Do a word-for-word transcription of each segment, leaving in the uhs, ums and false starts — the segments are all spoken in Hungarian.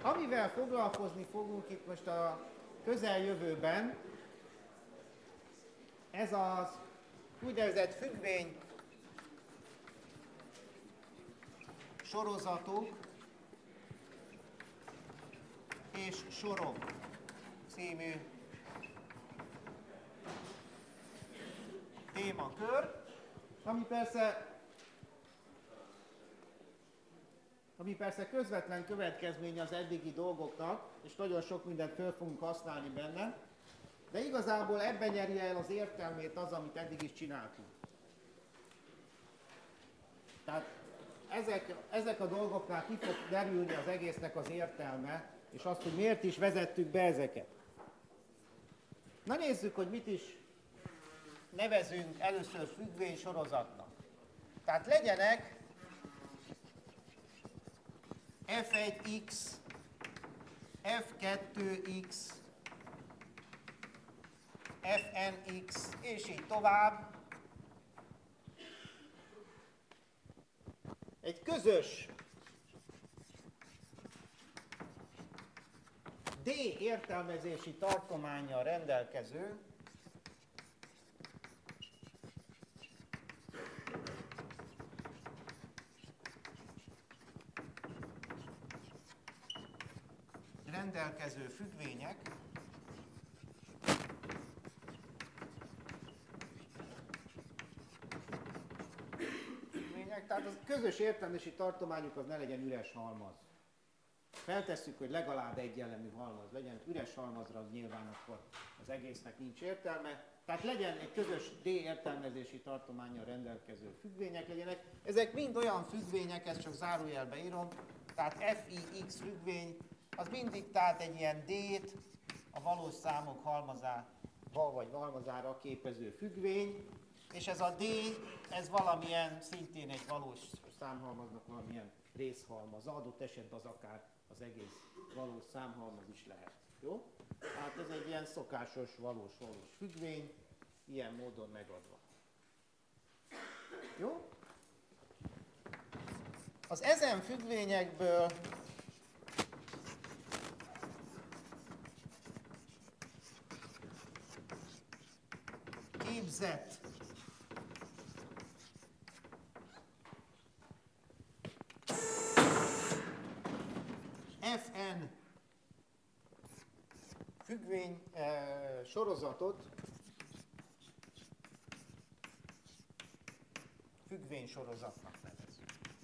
Amivel foglalkozni fogunk itt most a közeljövőben, ez az úgynevezett függvény sorozatok és sorok című témakör, ami persze, ami persze közvetlen következménye az eddigi dolgoknak, és nagyon sok mindent föl fogunk használni benne, de igazából ebben nyeri el az értelmét az, amit eddig is csináltunk. Tehát ezek, ezek a dolgoknál ki fog derülni az egésznek az értelme, és azt, hogy miért is vezettük be ezeket. Na nézzük, hogy mit is nevezünk először függvénysorozatnak. Tehát legyenek ef egy x, ef kettő x, fnx, és így tovább. Egy közös D értelmezési tartománnyal rendelkező rendelkező függvények függvények, tehát a közös értelmezési tartományuk az ne legyen üres halmaz. Feltesszük, hogy legalább egy elemű halmaz legyen, üres halmazra nyilván akkor az egésznek nincs értelme. Tehát legyen egy közös D értelmezési tartománnyal rendelkező függvények legyenek. Ezek mind olyan függvények, ezt csak zárójelbe írom, tehát fix függvény, az mindig tehát egy ilyen D-t a valós számok halmazával vagy halmazára képező függvény, és ez a D, ez valamilyen, szintén egy valós számhalmaznak valamilyen részhalmaza, adott esetben az akár az egész valós számhalmaz is lehet. Jó? Tehát ez egy ilyen szokásos, valós, valós függvény, ilyen módon megadva. Jó? Az ezen függvényekből képzett fn függvény eh, sorozatot függvény sorozatnak nevezzük.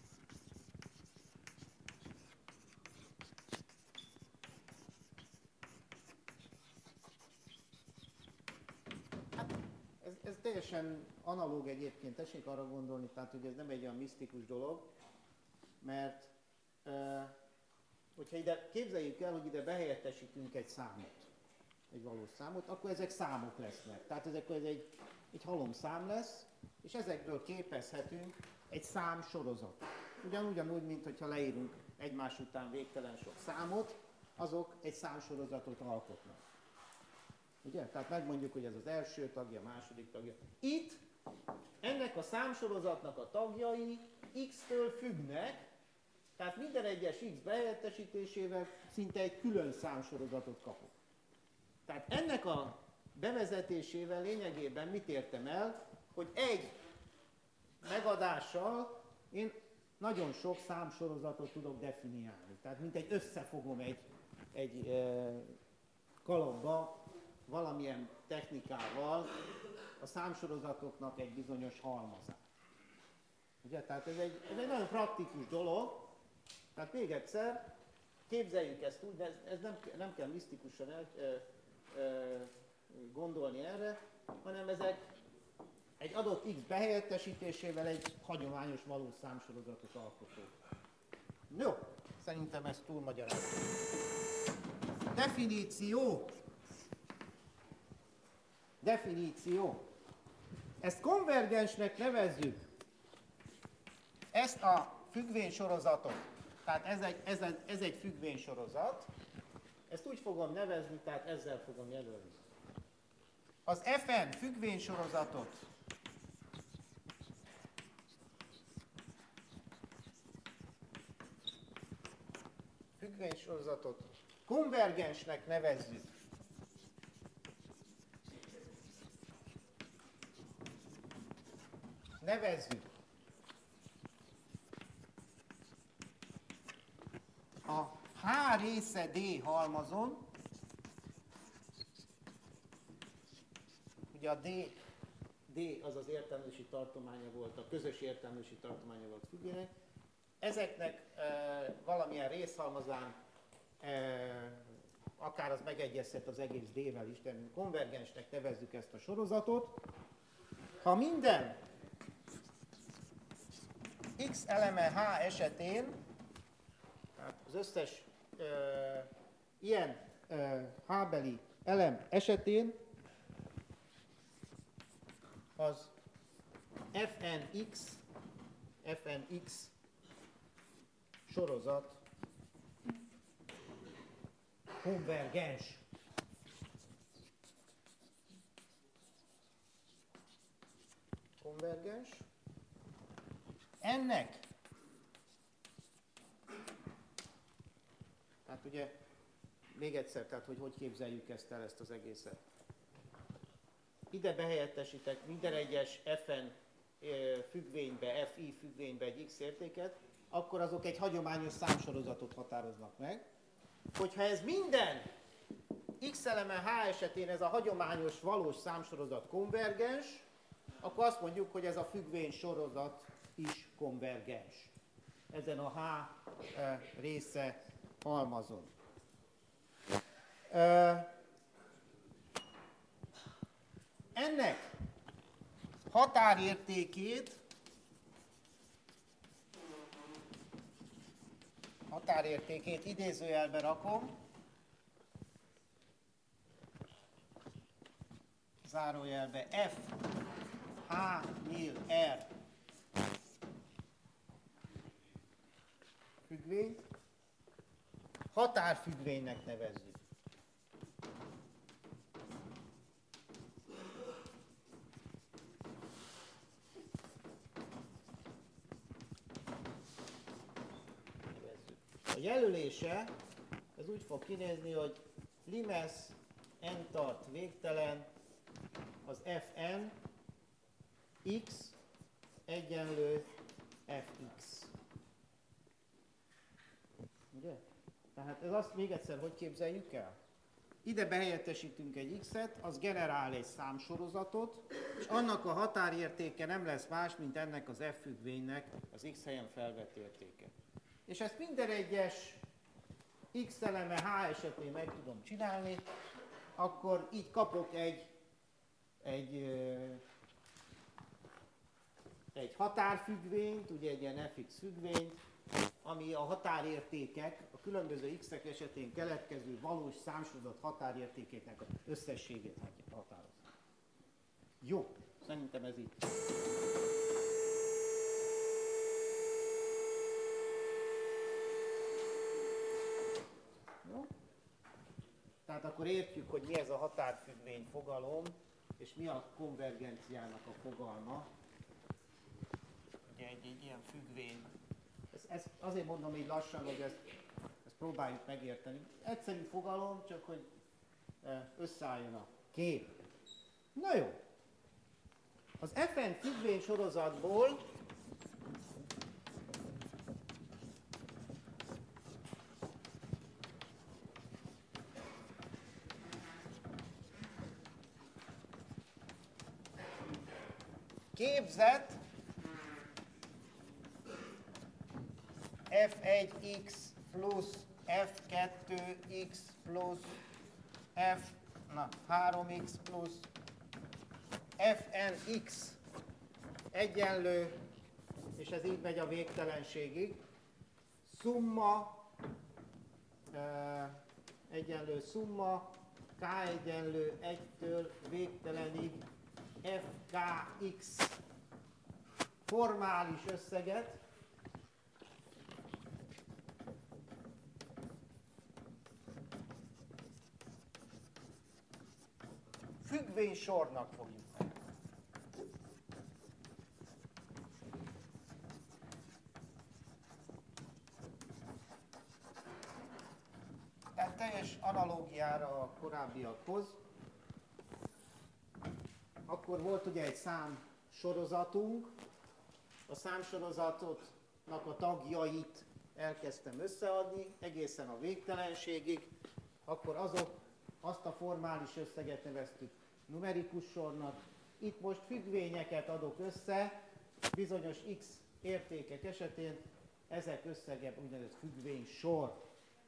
Hát ez, ez teljesen analóg egyébként, tessék arra gondolni, tehát hogy ez nem egy olyan misztikus dolog, mert eh, hogyha ide képzeljük el, hogy ide behelyettesítünk egy számot, egy valós számot, akkor ezek számok lesznek. Tehát ezek ez egy, egy halom szám lesz, és ezekből képezhetünk egy számsorozatot. Ugyanúgy, mint hogyha leírunk egymás után végtelen sok számot, azok egy számsorozatot alkotnak. Ugye? Tehát megmondjuk, hogy ez az első tagja, a második tagja. Itt ennek a számsorozatnak a tagjai x-től függnek, tehát minden egyes x behelyettesítésével szinte egy külön számsorozatot kapok. Tehát ennek a bevezetésével lényegében mit értem el, hogy egy megadással én nagyon sok számsorozatot tudok definiálni. Tehát mint egy összefogom egy, egy e, kalapba valamilyen technikával a számsorozatoknak egy bizonyos halmazát. Ugye? Tehát ez egy, ez egy nagyon praktikus dolog. Tehát még egyszer, képzeljük ezt úgy, de ez, ez nem, nem kell misztikusan el, e, e, gondolni erre, hanem ezek egy adott x behelyettesítésével egy hagyományos valós számsorozatot alkotó. Jó, szerintem ez túl magyarázat. Definíció. Definíció. Ezt konvergensnek nevezzük. Ezt a függvénysorozatot. Tehát ez egy, ez, egy, ez egy függvénysorozat. Ezt úgy fogom nevezni, tehát ezzel fogom jelölni. Az fn függvénysorozatot függvénysorozatot konvergensnek nevezzük. Nevezzük a H része D halmazon, ugye a D, D az az értelmezési tartománya volt, a közös értelmezési tartománya volt függvénynek, ezeknek e, valamilyen részhalmazán e, akár az megegyezhet az egész D-vel is, de konvergensnek nevezzük ezt a sorozatot. Ha minden X eleme H esetén, tehát az összes e, ilyen e, H-beli elem esetén az Fnx, Fnx sorozat konvergens. Konvergens. Ennek, tehát ugye, még egyszer, tehát hogy hogy képzeljük ezt el, ezt az egészet. Ide behelyettesítek minden egyes Fn függvénybe, Fi függvénybe egy X értéket, akkor azok egy hagyományos számsorozatot határoznak meg. Hogyha ez minden X eleme H esetén ez a hagyományos valós számsorozat konvergens, akkor azt mondjuk, hogy ez a függvény sorozat is konvergens. Ezen a H része halmazon. Ennek határértékét határértékét idézőjelbe rakom, zárójelbe F H nyíl R függvényt határfüggvénynek nevezzük. A jelölése, ez úgy fog kinézni, hogy limes n tart végtelen, az Fn x egyenlő Fx. Ugye? Tehát ez azt még egyszer hogy képzeljük el? Ide behelyettesítünk egy x-et, az generál egy számsorozatot, és annak a határértéke nem lesz más, mint ennek az f függvénynek az x helyen felvett értéke. És ezt minden egyes X eleme H esetén meg tudom csinálni, akkor így kapok egy, egy, egy határfüggvényt, ugye egy ilyen Fx függvényt, ami a határértékek, a különböző X-ek esetén keletkező valós számsorozat határértékének az összességét határozza. Jó, szerintem ez így. Tehát akkor értjük, hogy mi ez a határfüggvény fogalom, és mi a konvergenciának a fogalma. Ugye egy, egy ilyen függvény. Ez, ez azért mondom így lassan, hogy ezt, ezt próbáljuk megérteni. Egyszerű fogalom, csak hogy összeálljon a kép. Na jó. Az Fn függvény sorozatból képzett F egy x plusz F kettő x plusz F na, három x plusz Fnx egyenlő, és ez így megy a végtelenségig, szumma e, egyenlő szumma k egyenlő egytől végtelenig Fkx formális összeget, függvénysornak fogjuk meg. teljes analógiára a korábbiakhoz, akkor volt ugye egy szám sorozatunk, a számsorozatnak a tagjait elkezdtem összeadni egészen a végtelenségig, akkor azok, azt a formális összeget neveztük numerikus sornak. Itt most függvényeket adok össze, bizonyos x értékek esetén ezek összege úgynevezett függvénysor.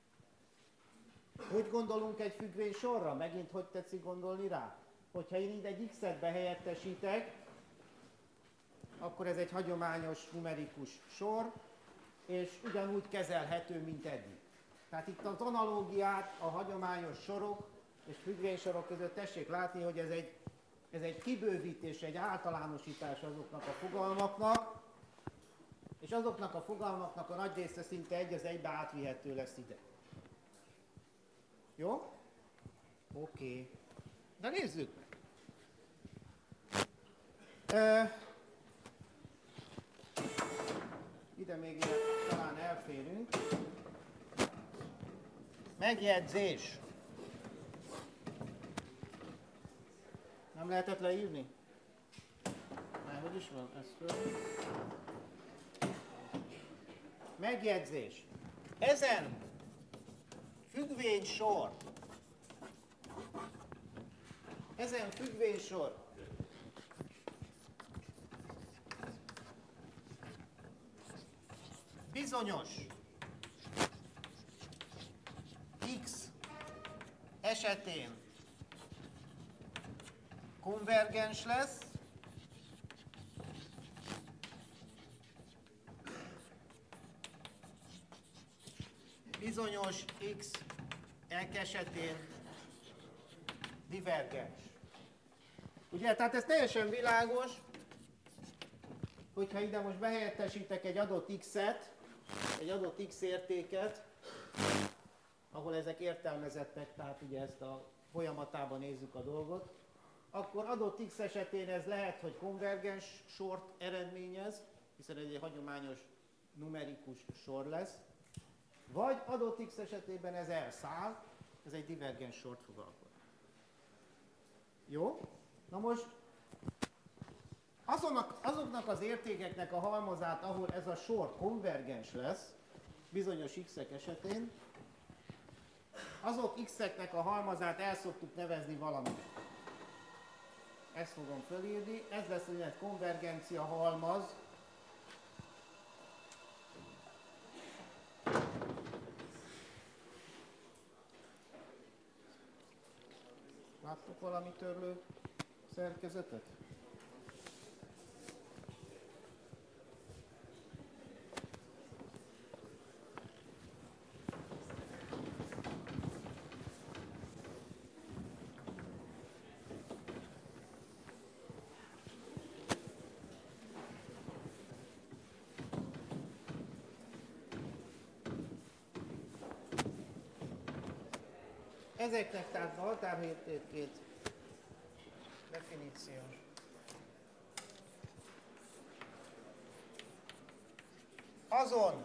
Hogy gondolunk egy függvénysorra? Megint hogy tetszik gondolni rá? Hogyha én így egy x-et behelyettesítek, akkor ez egy hagyományos numerikus sor, és ugyanúgy kezelhető, mint eddig. Tehát itt az analógiát a hagyományos sorok és függvénysorok között tessék látni, hogy ez egy, ez egy kibővítés, egy általánosítás azoknak a fogalmaknak, és azoknak a fogalmaknak a nagy része szinte egy az egybe átvihető lesz ide. Jó? Oké. Okay. De nézzük meg. Ö, ide még talán elférünk. Megjegyzés. Nem lehetett leírni? Már hogy is van? Ez föl. Megjegyzés. Ezen függvénysor, ezen függvénysor bizonyos x esetén konvergens lesz, bizonyos x esetén divergens. Ugye, tehát ez teljesen világos, hogyha ide most behelyettesítek egy adott x-et, egy adott x értéket, ahol ezek értelmezettek, tehát ugye ezt a folyamatában nézzük a dolgot, akkor adott x esetén ez lehet, hogy konvergens sort eredményez, hiszen ez egy hagyományos numerikus sor lesz, vagy adott x esetében ez elszáll, ez egy divergens sort fog alkotni. Jó? Na most azonnak, azoknak az értékeknek a halmazát, ahol ez a sor konvergens lesz, bizonyos x-ek esetén, azok x-eknek a halmazát el szoktuk nevezni valamit. Ezt fogom felírni, ez lesz egy konvergencia halmaz. Láttok valami törlő szerkezetet? Ezeknek tehát a határértékét definíció. Azon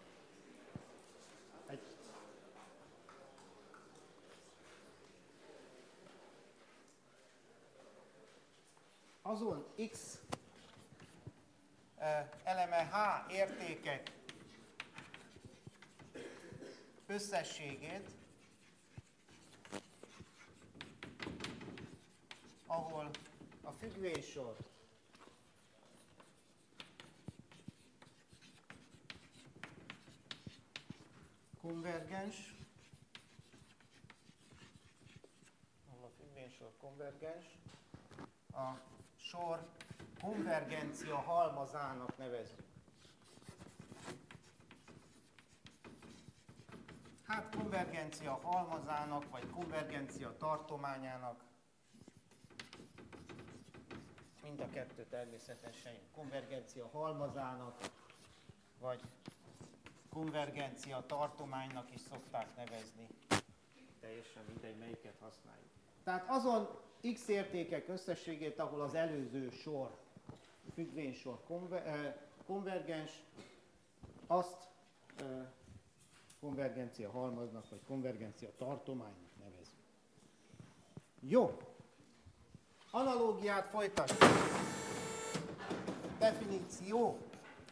egy azon x eleme h értékek összességét, ahol a függvénysor konvergens, ahol a függvénysor konvergens, a sor konvergencia halmazának nevezzük. Hát konvergencia halmazának, vagy konvergencia tartományának, mind a kettő természetesen konvergencia halmazának, vagy konvergencia tartománynak is szokták nevezni. Teljesen mindegy, melyiket használjuk. Tehát azon x értékek összességét, ahol az előző sor, függvénysor konver, konvergens, azt konvergencia halmaznak, vagy konvergencia tartománynak nevezünk. Jó. Analógiát folytatjuk. Definíció.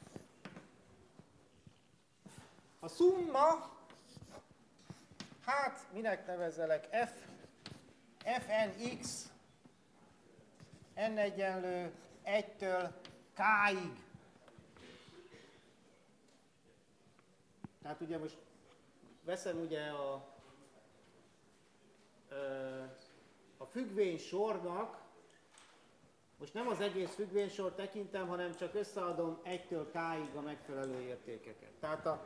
A szumma, hát minek nevezzelek, F, Fnx, n egyenlő egytől k-ig. Tehát ugye most veszem ugye a, a függvénysornak, most nem az egész függvénysort tekintem, hanem csak összeadom egytől k-ig a megfelelő értékeket. Tehát a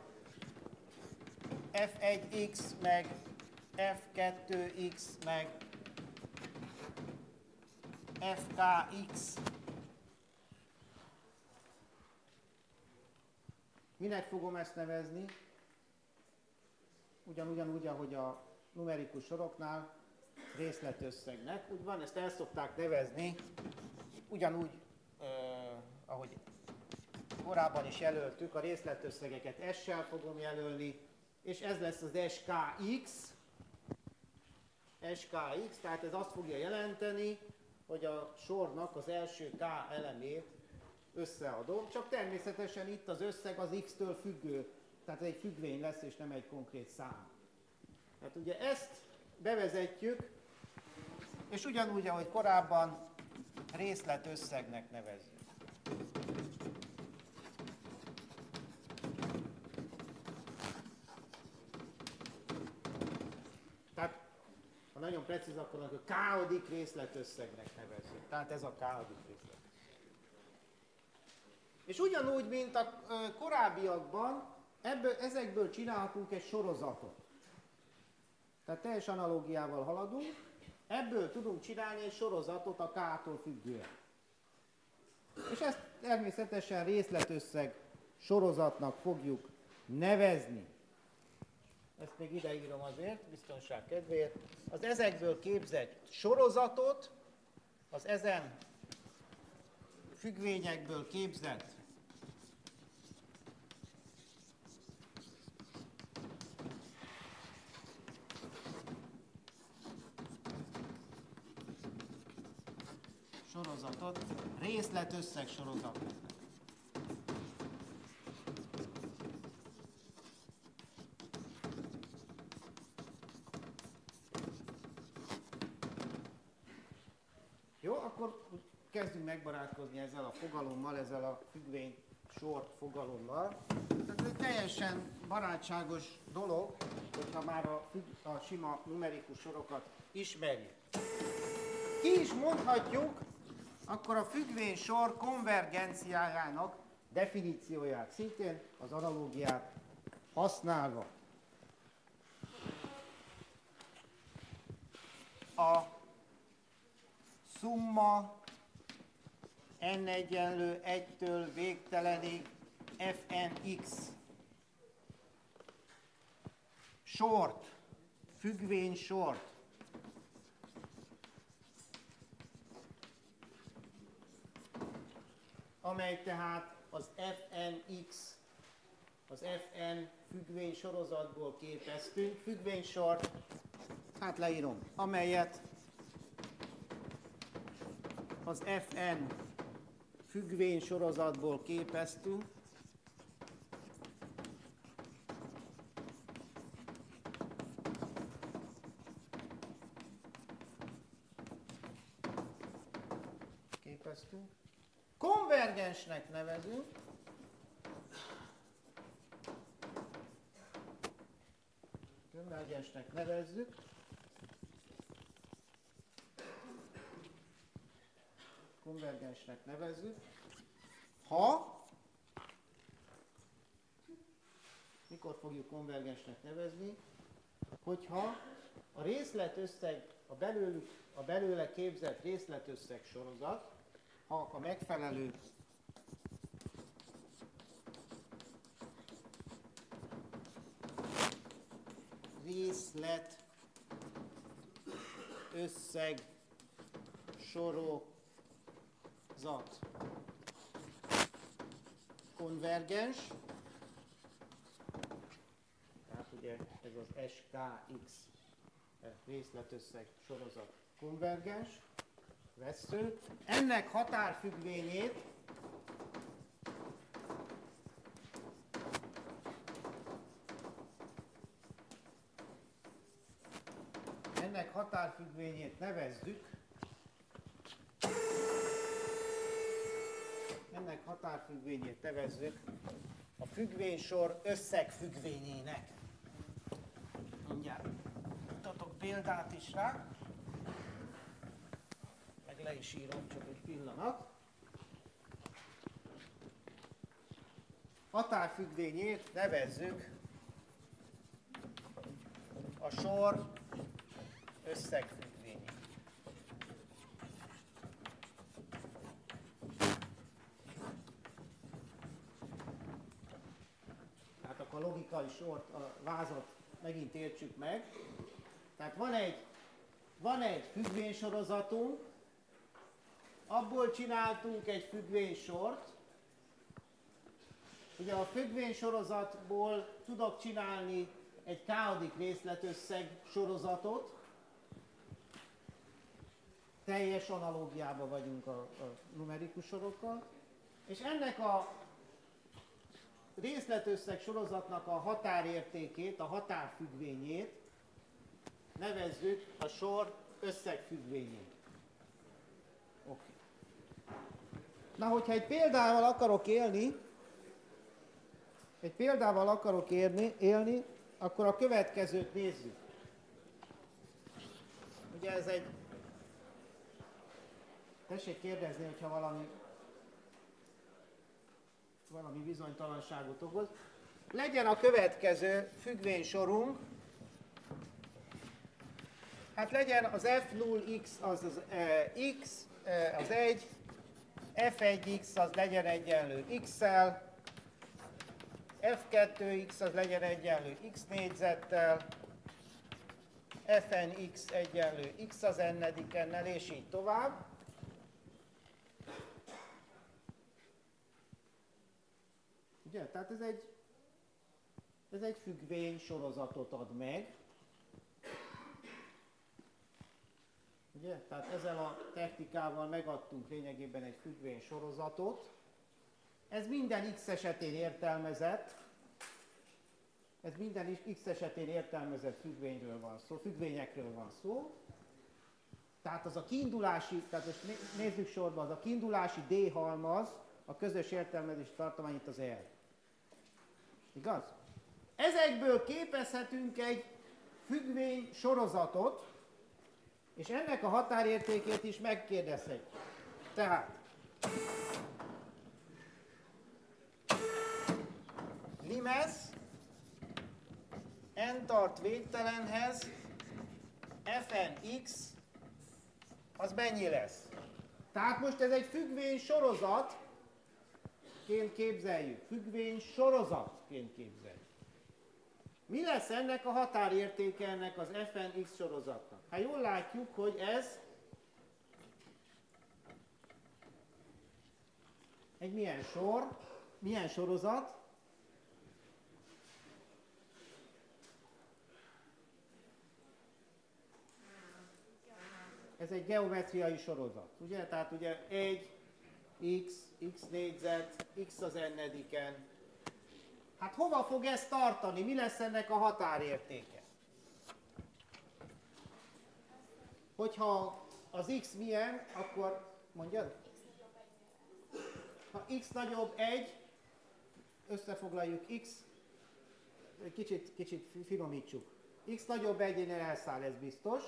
F egy x meg F kettő x meg F K X. Minek fogom ezt nevezni? Ugyanúgy, ahogy a numerikus soroknál részletösszegnek. Úgy van, ezt el szokták nevezni, ugyanúgy, eh, ahogy korábban is jelöltük, a részletösszegeket S-sel fogom jelölni, és ez lesz az S K X. S K X, tehát ez azt fogja jelenteni, hogy a sornak az első K elemét összeadom, csak természetesen itt az összeg az X-től függő, tehát egy függvény lesz, és nem egy konkrét szám. Tehát ugye ezt bevezetjük, és ugyanúgy, ahogy korábban, részletösszegnek nevezzük. Tehát, ha nagyon precíz, akkor a káodik részletösszegnek nevezzük. Tehát ez a káodik részlet. És ugyanúgy, mint a korábbiakban, ebből, ezekből csinálhatunk egy sorozatot. Tehát teljes analógiával haladunk, ebből tudunk csinálni egy sorozatot a K-tól függően. És ezt természetesen részletösszeg sorozatnak fogjuk nevezni. Ezt még ideírom azért, biztonság kedvéért. Az ezekből képzett sorozatot, az ezen függvényekből képzett sorozatot részletösszeg sorozatnak. Jó, akkor kezdjünk megbarátkozni ezzel a fogalommal, ezzel a függvény sort fogalommal. Tehát ez egy teljesen barátságos dolog, hogyha már a, a sima numerikus sorokat ismerjük. Ki is mondhatjuk akkor a függvénysor konvergenciájának definícióját, szintén az analógiát használva. A szumma n egyenlő egytől végtelenig Fnx sort, függvénysort, amely tehát az Fnx, az Fn függvény sorozatból képeztünk, függvénysort, hát leírom, amelyet az Fn függvény sorozatból képeztünk, képeztünk, konvergensnek nevezünk, konvergensnek nevezzük, konvergensnek nevezzük, ha, mikor fogjuk konvergensnek nevezni, hogyha a részletösszeg, a, belőlük, a belőle képzett részletösszeg sorozat, ha a megfelelő részlet összeg sorozat konvergens, tehát ugye ez az es ká iksz részletösszeg sorozat konvergens, vessző. Ennek határfüggvényét ennek határfüggvényét nevezzük ennek határfüggvényét nevezzük a függvénysor összegfüggvényének. Mindjárt mutatok példát is rá, meg le is írom, csak egy pillanat. Határfüggvényét nevezzük a sor összegfüggvényét. Tehát akkor a logikai sort, a vázat megint értsük meg. Tehát van egy, van egy függvénysorozatunk, abból csináltunk egy függvénysort. Ugye a függvénysorozatból tudok csinálni egy k-odik részletösszeg sorozatot. Teljes analógiában vagyunk a, a numerikus sorokkal. És ennek a részletösszeg sorozatnak a határértékét, a határfüggvényét nevezzük a sor összegfüggvényét. Okay. Na, hogyha egy példával akarok élni, egy példával akarok élni, élni, akkor a következőt nézzük. Ugye ez egy... Tessék kérdezni, hogyha valami, valami bizonytalanságot okoz. Legyen a következő függvénysorunk, hát legyen az ef null x az az e, x, e, az egy, ef egy x az legyen egyenlő x-szel, ef kettő x az legyen egyenlő x négyzettel, fnx egyenlő x az n-edikennel, és így tovább. Ugye? Tehát ez egy, ez egy függvény sorozatot ad meg. Ugye? Tehát ezzel a technikával megadtunk lényegében egy függvény sorozatot. Ez minden x esetén értelmezett, ez minden x esetén értelmezett függvényről van szó, függvényekről van szó. Tehát az a kiindulási, tehát most nézzük sorba, az a kiindulási D halmaz, a közös értelmezési tartomány itt az R. Igaz? Ezekből képezhetünk egy függvény sorozatot, és ennek a határértékét is megkérdezhetjük. Tehát limesz n tart végtelenhez fnx az mennyi lesz? Tehát most ez egy függvény sorozatként képzeljük. Függvény sorozatként képzeljük. Mi lesz ennek a határértéke ennek az fnx sorozatnak? Hát jól látjuk, hogy ez egy milyen sor, milyen sorozat? Ez egy geometriai sorozat, ugye? Tehát ugye egy, x, x négyzet, x az n-ediken. Hát hova fog ez tartani? Mi lesz ennek a határértéke? Hogyha az x milyen, akkor mondjad? Ha x nagyobb egy, összefoglaljuk x, kicsit, kicsit finomítsuk. X nagyobb egynél elszáll, ez biztos.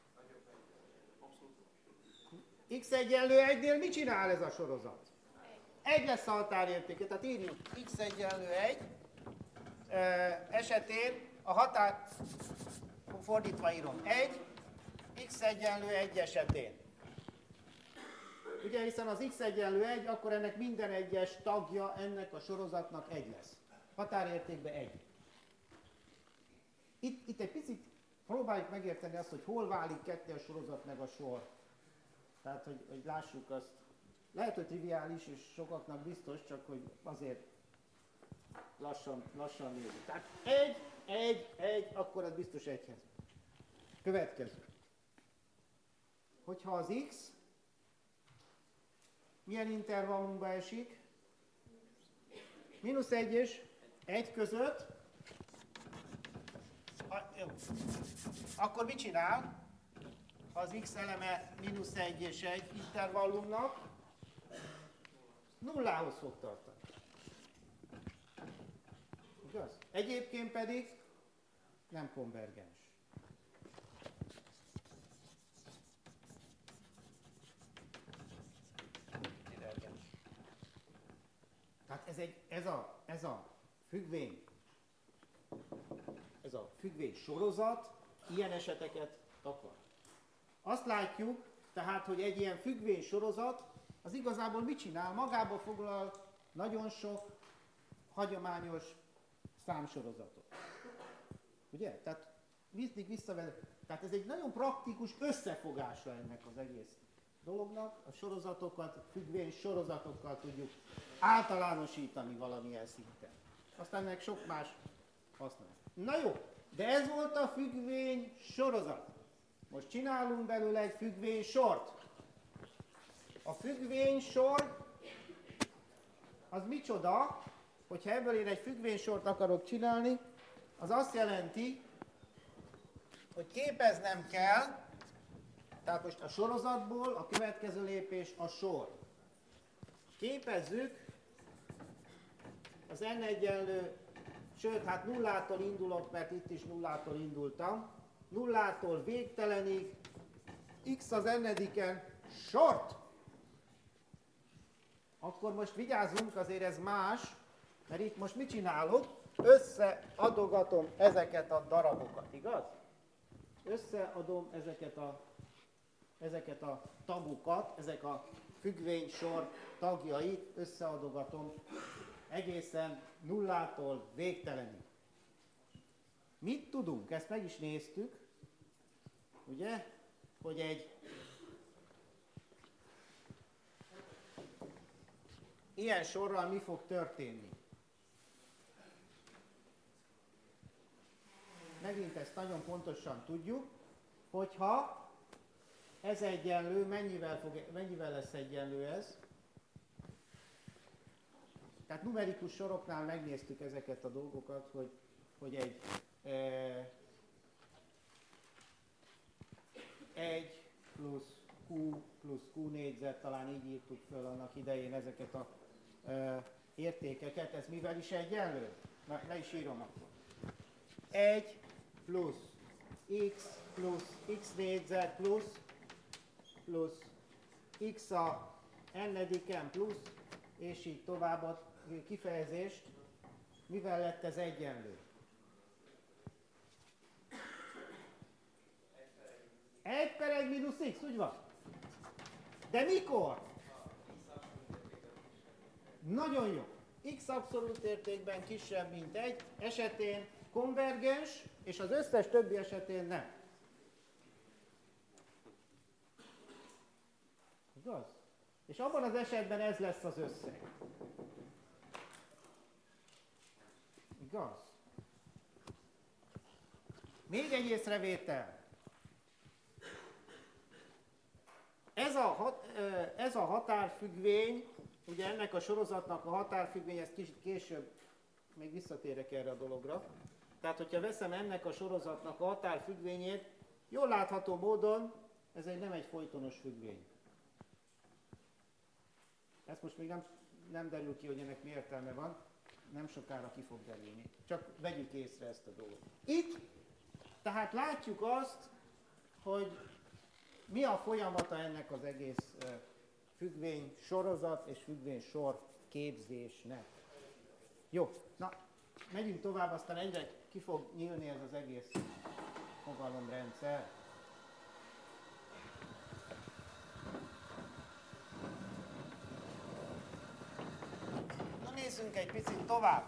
X egyenlő egynél mit csinál ez a sorozat? Egy lesz a határértéke, tehát írjuk x egyenlő egy esetén a határ, fordítva írom, egy, x egyenlő egy esetén. Ugye, hiszen az x egyenlő egy, akkor ennek minden egyes tagja ennek a sorozatnak egy lesz. Határértékben egy. Itt, itt egy picit próbáljuk megérteni azt, hogy hol válik ketté a sorozat meg a sor. Tehát, hogy, hogy lássuk azt. Lehet, hogy triviális, és sokaknak biztos, csak hogy azért lassan, lassan nézzük. Tehát egy, egy, egy, akkor az biztos egyhez. Következő. Hogyha az x milyen intervallumba esik? Mínusz egy és egy között. A, jó. Akkor mit csinál? Az x eleme mínusz egy és egy intervallumnak nullához fog tartani. Igaz? Egyébként pedig nem konvergens. Tehát ez, egy, ez, a, ez a függvény, ez a függvény sorozat ilyen eseteket takar. Azt látjuk, tehát, hogy egy ilyen függvény sorozat az igazából mit csinál? Magába foglal nagyon sok hagyományos számsorozatot. Ugye? Tehát mindig visszavezet. Tehát ez egy nagyon praktikus összefogása ennek az egész dolognak. A sorozatokat, függvény sorozatokkal tudjuk általánosítani valamilyen szinten. Aztán ennek sok más haszna. Na jó, de ez volt a függvény sorozat. Most csinálunk belőle egy függvény sort. A függvény sor az micsoda? Hogyha ebből én egy függvénysort akarok csinálni, az azt jelenti, hogy képeznem kell, tehát most a sorozatból a következő lépés a sor. Képezzük az n egyenlő, sőt, hát nullától indulok, mert itt is nullától indultam, nullától végtelenig, x az n-ediken sort. Akkor most vigyázzunk, azért ez más, mert itt most mit csinálok? Összeadogatom ezeket a darabokat, igaz? Összeadom ezeket a, ezeket a tagokat, ezek a függvénysor tagjait, összeadogatom egészen nullától végtelenig. Mit tudunk? Ezt meg is néztük, ugye? Hogy egy ilyen sorral mi fog történni? Megint ezt nagyon pontosan tudjuk, hogyha ez egyenlő, mennyivel, fog, mennyivel lesz egyenlő ez? Tehát numerikus soroknál megnéztük ezeket a dolgokat, hogy, hogy egy e, egy plusz q plusz q négyzet, talán így írtuk föl annak idején ezeket a e, értékeket. Ez mivel is egyenlő? Na, le is írom akkor. egy plusz x plusz x négyzet plusz plusz x a n-ediken plusz, és így tovább a kifejezést, mivel lett ez egyenlő? egy per egy mínusz x, úgy van? De mikor? Nagyon jó. X abszolút értékben kisebb, mint egy, esetén konvergens, és az összes többi esetén nem. Igaz? És abban az esetben ez lesz az összeg. Igaz? Még egy észrevétel. Ez a, hat, ez a határfüggvény, ugye ennek a sorozatnak a határfüggvény, ezt kis, később még visszatérek erre a dologra. Tehát, hogyha veszem ennek a sorozatnak a határfüggvényét, jól látható módon ez egy, nem egy folytonos függvény. Ezt most még nem, nem derül ki, hogy ennek mi értelme van, nem sokára ki fog derülni. Csak vegyük észre ezt a dolgot. Itt tehát látjuk azt, hogy mi a folyamata ennek az egész függvény sorozat és függvény sor képzésnek. Jó, na, megyünk tovább, aztán egyre ki fog nyílni ez az egész fogalomrendszer. Na, nézzünk egy picit tovább.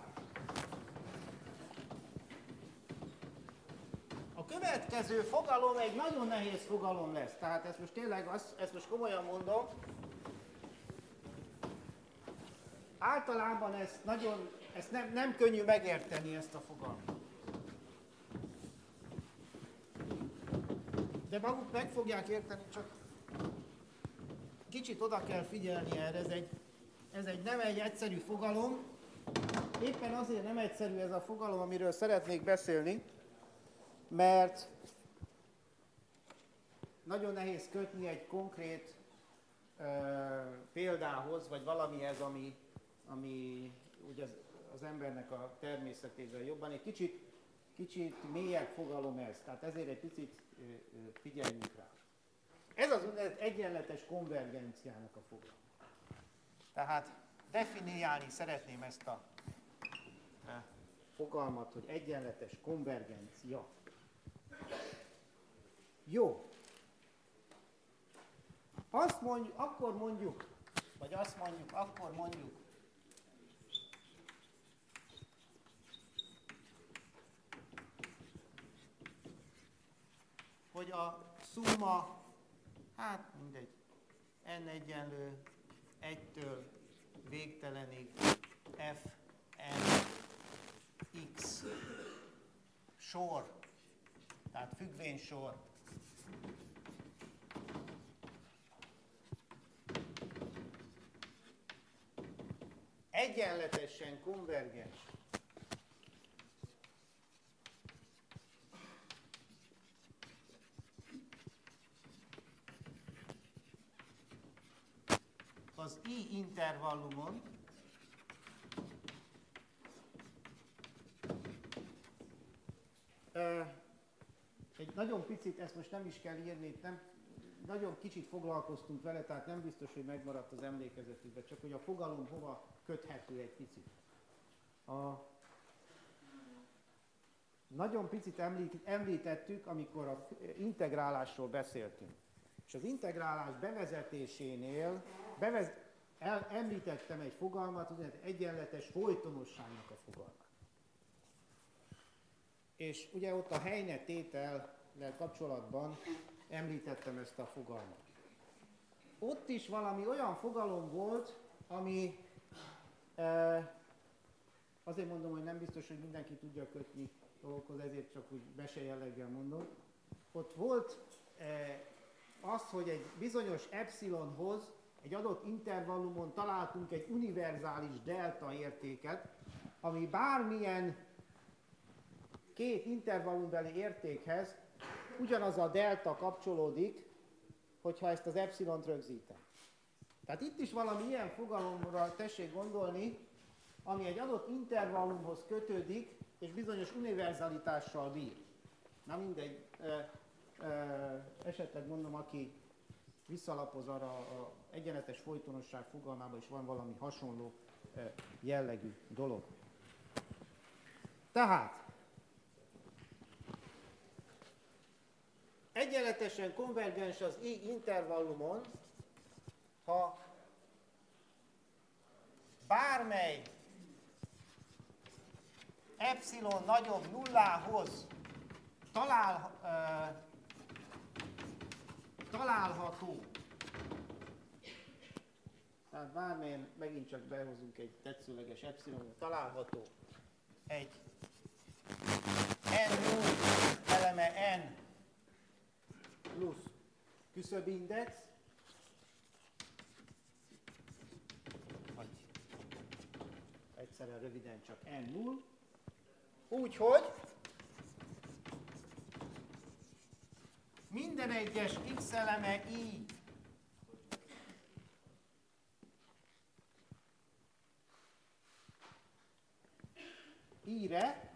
A következő fogalom egy nagyon nehéz fogalom lesz. Tehát ezt most tényleg, azt, ezt most komolyan mondom. Általában ezt nagyon ezt nem, nem könnyű megérteni, ezt a fogalmat. De maguk meg fogják érteni, csak kicsit oda kell figyelni erre, ez egy, ez egy nem egy egyszerű fogalom. Éppen azért nem egyszerű ez a fogalom, amiről szeretnék beszélni, mert nagyon nehéz kötni egy konkrét uh, példához, vagy valamihez, ami, ami ugye az, az embernek a természetével jobban. Egy kicsit, kicsit mélyebb fogalom ez, tehát ezért egy picit uh, uh, figyeljünk rá. Ez az egyenletes konvergenciának a fogalma. Tehát definiálni szeretném ezt a uh, fogalmat, hogy egyenletes konvergencia. Jó. Azt mondjuk, akkor mondjuk, vagy azt mondjuk, akkor mondjuk, hogy a szumma, hát mindegy, n egyenlő egytől végtelenig f n x sor, tehát függvénysor, egyenletesen konvergens. Az i intervallumon egy nagyon picit, ezt most nem is kell írni, nem, nagyon kicsit foglalkoztunk vele, tehát nem biztos, hogy megmaradt az emlékezetükben, csak hogy a fogalom hova köthető egy picit. A nagyon picit említettük, amikor az integrálásról beszéltünk. És az integrálás bevezetésénél bevez, el, említettem egy fogalmat, úgynevezett egyenletes folytonosságnak a fogalmát. És ugye ott a Heine tétellel kapcsolatban említettem ezt a fogalmat. Ott is valami olyan fogalom volt, ami e, azért mondom, hogy nem biztos, hogy mindenki tudja kötni dolgokhoz, ezért csak úgy mesejelleggel mondom. Ott volt e, az, hogy egy bizonyos epsilonhoz egy adott intervallumon találtunk egy univerzális delta értéket, ami bármilyen két intervallumbeli értékhez ugyanaz a delta kapcsolódik, hogyha ezt az epsilont rögzítem. Tehát itt is valami ilyen fogalomra tessék gondolni, ami egy adott intervallumhoz kötődik, és bizonyos univerzalitással bír. Na mindegy, e, e, esetleg mondom, aki visszalapoz arra az egyenletes folytonosság fogalmába, és van valami hasonló e, jellegű dolog. Tehát, egyenletesen konvergens az i intervallumon, ha bármely epsilon nagyobb nullához talál, uh, található, tehát bármelyen megint csak behozunk egy tetszőleges epsilon, található egy n null eleme n plusz küszöbindex, vagy egyszerűen röviden csak n null, úgyhogy minden egyes x eleme i i-re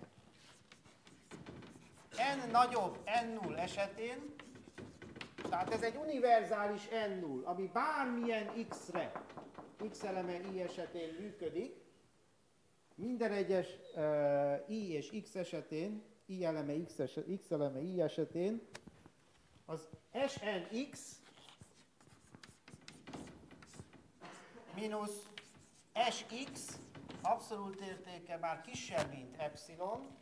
n nagyobb n null esetén, tehát ez egy univerzális n null, ami bármilyen x-re, x eleme i esetén működik, minden egyes uh, i és x esetén, i eleme x, eset, x eleme i esetén, az snx mínusz sx abszolút értéke már kisebb, mint epsilon,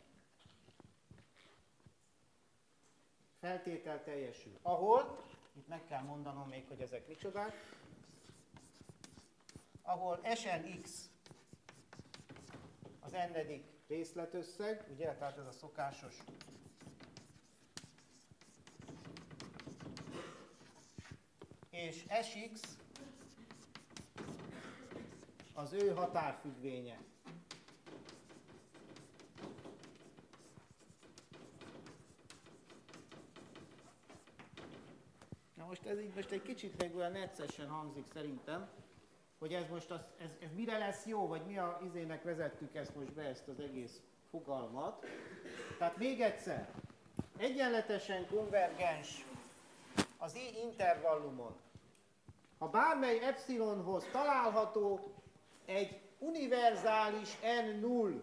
feltétel teljesül. Ahol, itt meg kell mondanom még, hogy ezek micsodák, ahol snx az n-edik részletösszeg, ugye, tehát ez a szokásos és Sx az ő határfüggvénye. Na most ez így most egy kicsit még olyan neccesen hangzik szerintem, hogy ez most az, ez, ez mire lesz jó, vagy mi a izének vezettük ezt most be, ezt az egész fogalmat. Tehát még egyszer, egyenletesen konvergens az i intervallumon, ha bármely epsilonhoz található egy univerzális n null,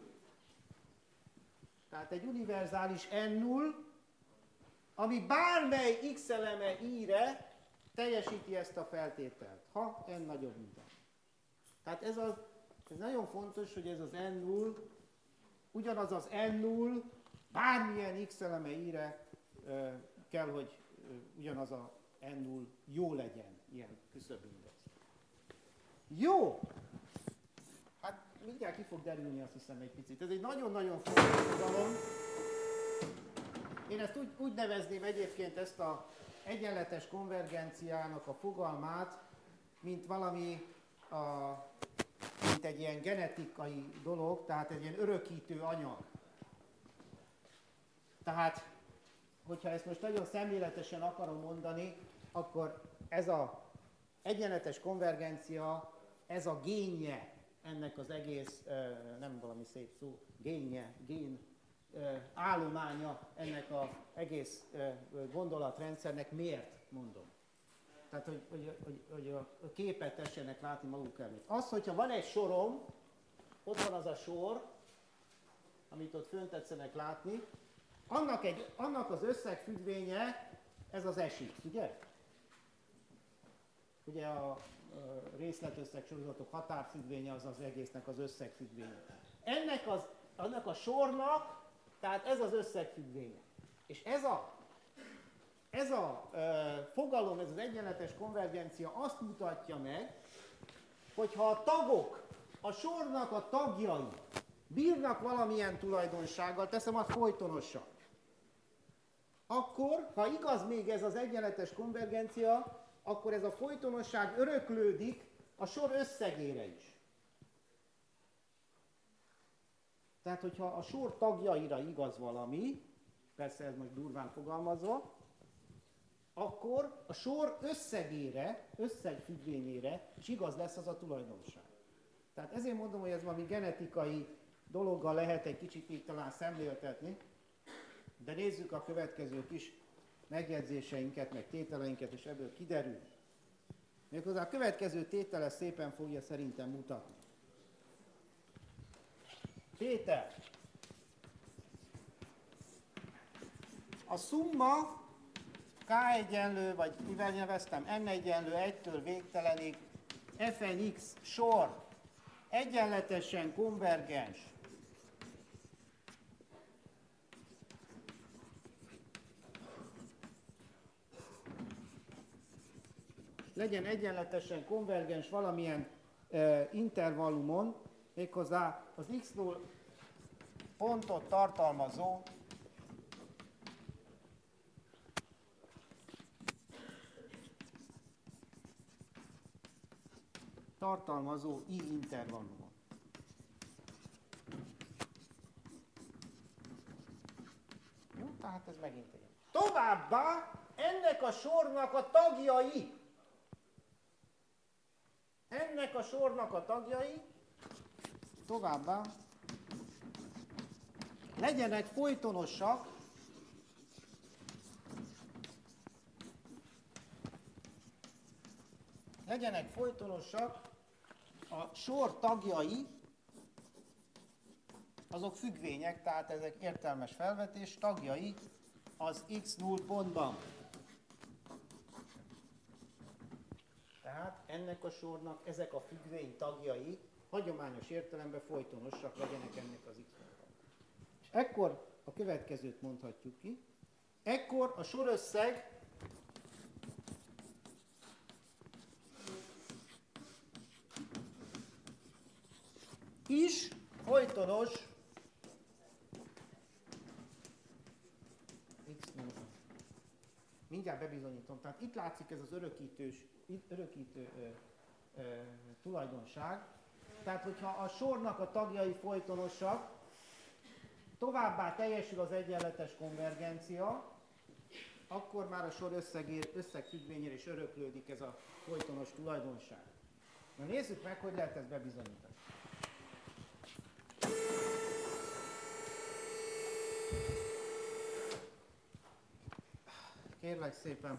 tehát egy univerzális n null, ami bármely x eleme i-re teljesíti ezt a feltételt, ha n nagyobb, mint n. Tehát ez, az, ez nagyon fontos, hogy ez az n null, ugyanaz az n null, bármilyen x eleme i-re ö, kell, hogy ö, ugyanaz a n null jó legyen, ilyen küszöbindex. Jó! Hát mindjárt ki fog derülni, azt hiszem, egy picit. Ez egy nagyon-nagyon fontos fogalom. Én ezt úgy, úgy nevezném egyébként ezt az egyenletes konvergenciának a fogalmát, mint valami, a, mint egy ilyen genetikai dolog, tehát egy ilyen örökítő anyag. Tehát, hogyha ezt most nagyon szemléletesen akarom mondani, akkor ez az egyenletes konvergencia, ez a génje ennek az egész, nem valami szép szó, génje, gén, állománya ennek az egész gondolatrendszernek. Miért mondom? Tehát, hogy, hogy, hogy, hogy a képet tessenek látni maguk előtt. Az, hogyha van egy sorom, ott van az a sor, amit ott fönt tetszenek látni, annak, egy, annak az összegfüggvénye, ez az Sx, ugye? Ugye a, a részletösszeg sorozatok határfüggvénye az az egésznek az összegfüggvénye. Ennek, az, annak a sornak, tehát ez az összegfüggvénye. És ez a, ez a e, fogalom, ez az egyenletes konvergencia azt mutatja meg, hogyha a tagok, a sornak a tagjai bírnak valamilyen tulajdonsággal, teszem azt folytonosak, akkor, ha igaz még ez az egyenletes konvergencia, akkor ez a folytonosság öröklődik a sor összegére is. Tehát, hogyha a sor tagjaira igaz valami, persze ez most durván fogalmazva, akkor a sor összegére, összegfüggvényére is igaz lesz az a tulajdonság. Tehát ezért mondom, hogy ez valami genetikai dologgal lehet egy kicsit így talán szemléltetni, de nézzük a következő kis megjegyzéseinket, meg tételeinket, és ebből kiderül. Méghozzá a következő tétele szépen fogja szerintem mutatni. Tétel. A szumma k egyenlő, vagy mivel neveztem, n egyenlő egytől végtelenig fnx sor egyenletesen konvergens legyen egyenletesen konvergens valamilyen e, intervallumon, méghozzá az x null pontot tartalmazó tartalmazó i intervallumon. Jó, tehát ez megint egy. Továbbá ennek a sornak a tagjai, ennek a sornak a tagjai továbbá legyenek folytonosak legyenek folytonosak a sor tagjai, azok függvények, tehát ezek értelmes felvetés, tagjai az x null pontban. Tehát ennek a sornak ezek a függvény tagjai hagyományos értelemben folytonosak legyenek ennek az x pontban. És ekkor a következőt mondhatjuk ki. Ekkor a sorösszeg is folytonos folytonos x null. Mindjárt bebizonyítom. Tehát itt látszik ez az örökítős, örökítő ö, ö, tulajdonság. Tehát, hogyha a sornak a tagjai folytonosak, továbbá teljesül az egyenletes konvergencia, akkor már a sor összegfüggvényére is öröklődik ez a folytonos tulajdonság. Na nézzük meg, hogy lehet ezt bebizonyítani. Kérlek szépen.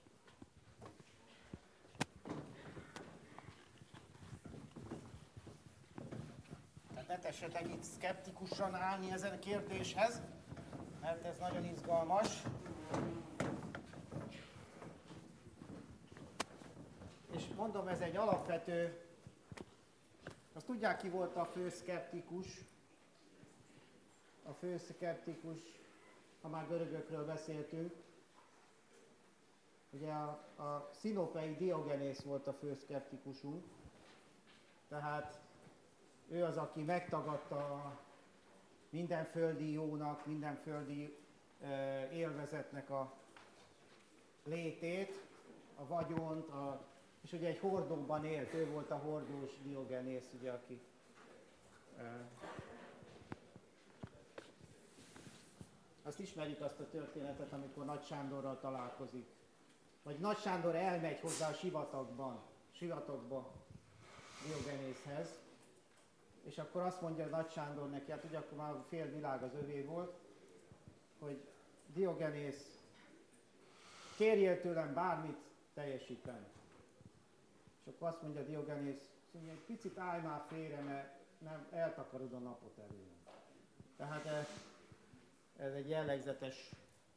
Tehát ne tessetek itt szkeptikusan állni ezen a kérdéshez, mert ez nagyon izgalmas. És mondom, ez egy alapvető, azt tudják, ki volt a fő szkeptikus, a fő szkeptikus, ha már görögökről beszéltünk. Ugye a, a szinopei Diogenész volt a fő szkeptikusunk, tehát ő az, aki megtagadta minden földi jónak, minden földi e, élvezetnek a létét, a vagyont, a, és ugye egy hordóban élt, ő volt a hordós Diogenész, ugye, aki e, azt ismerjük azt a történetet, amikor Nagy Sándorral találkozik. Vagy Nagy Sándor elmegy hozzá a sivatagban, sivatagba Diogenészhez, és akkor azt mondja Nagy Sándor neki, hát ugye akkor már fél világ az övé volt, hogy Diogenész, kérjél tőlem bármit, teljesítem. És akkor azt mondja Diogenész, mondja, egy picit állj már félre, mert nem eltakarod a napot előlem. Tehát ez, ez egy jellegzetes.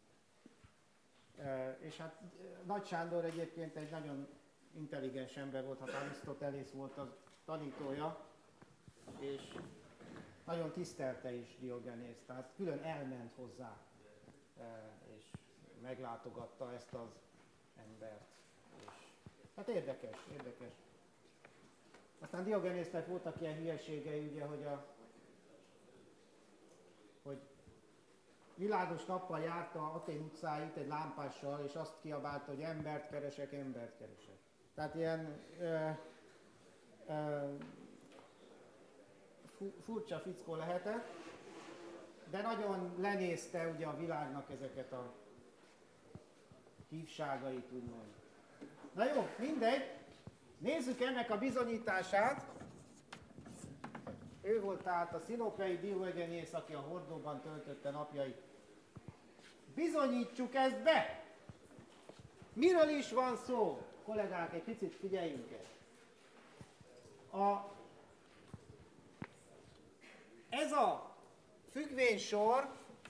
És hát Nagy Sándor egyébként egy nagyon intelligens ember volt, hát Arisztotelész volt a tanítója, és nagyon tisztelte is Diogenészt, tehát külön elment hozzá, és meglátogatta ezt az embert. És, hát érdekes, érdekes. Aztán Diogenésznek voltak ilyen hülyeségei, ugye, hogy a hogy világos nappal járta Atén utcáit egy lámpással, és azt kiabálta, hogy embert keresek, embert keresek. Tehát ilyen ö, ö, furcsa fickó lehetett, de nagyon lenézte ugye a világnak ezeket a hívságait, úgymond. Na jó, mindegy. Nézzük ennek a bizonyítását. Ő volt tehát a szinopei Diogenész, aki a hordóban töltötte napjait. Bizonyítsuk ezt be! Miről is van szó? Kollégák, egy picit figyeljünk el. A, ez a függvénysor,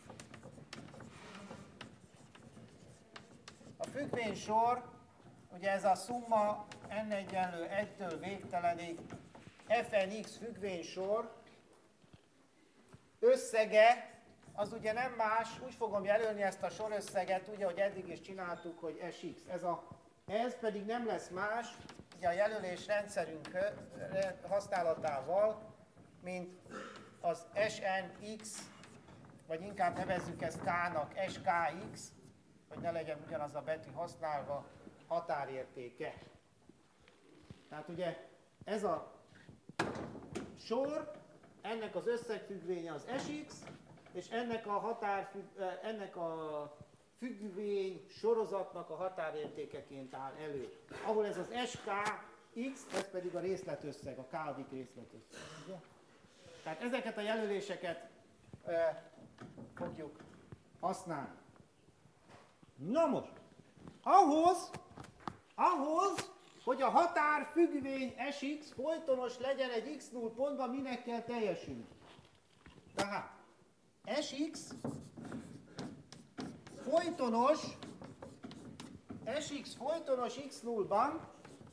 a függvénysor, ugye ez a szumma n egyenlő egytől végtelenig fnx függvénysor összege, az ugye nem más, úgy fogom jelölni ezt a sorösszeget, ugye, hogy eddig is csináltuk, hogy sx. Ez, a, ez pedig nem lesz más, ugye a jelölés rendszerünk használatával, mint az snx, vagy inkább nevezzük ezt k-nak, skx, hogy ne legyen ugyanaz a betű használva, határértéke. Tehát ugye ez a sor, ennek az összegfüggvénye az sx, és ennek a, határfügg, ennek a függvény sorozatnak a határértékeként áll elő. Ahol ez az skx, ez pedig a részletösszeg, a k-dik részletösszeg. Ugye? Tehát ezeket a jelöléseket e, fogjuk használni. Na most, ahhoz, ahhoz, hogy a határfüggvény sx folytonos legyen egy x null pontban, minek kell teljesülni? Tehát sx folytonos, sx folytonos x nullban,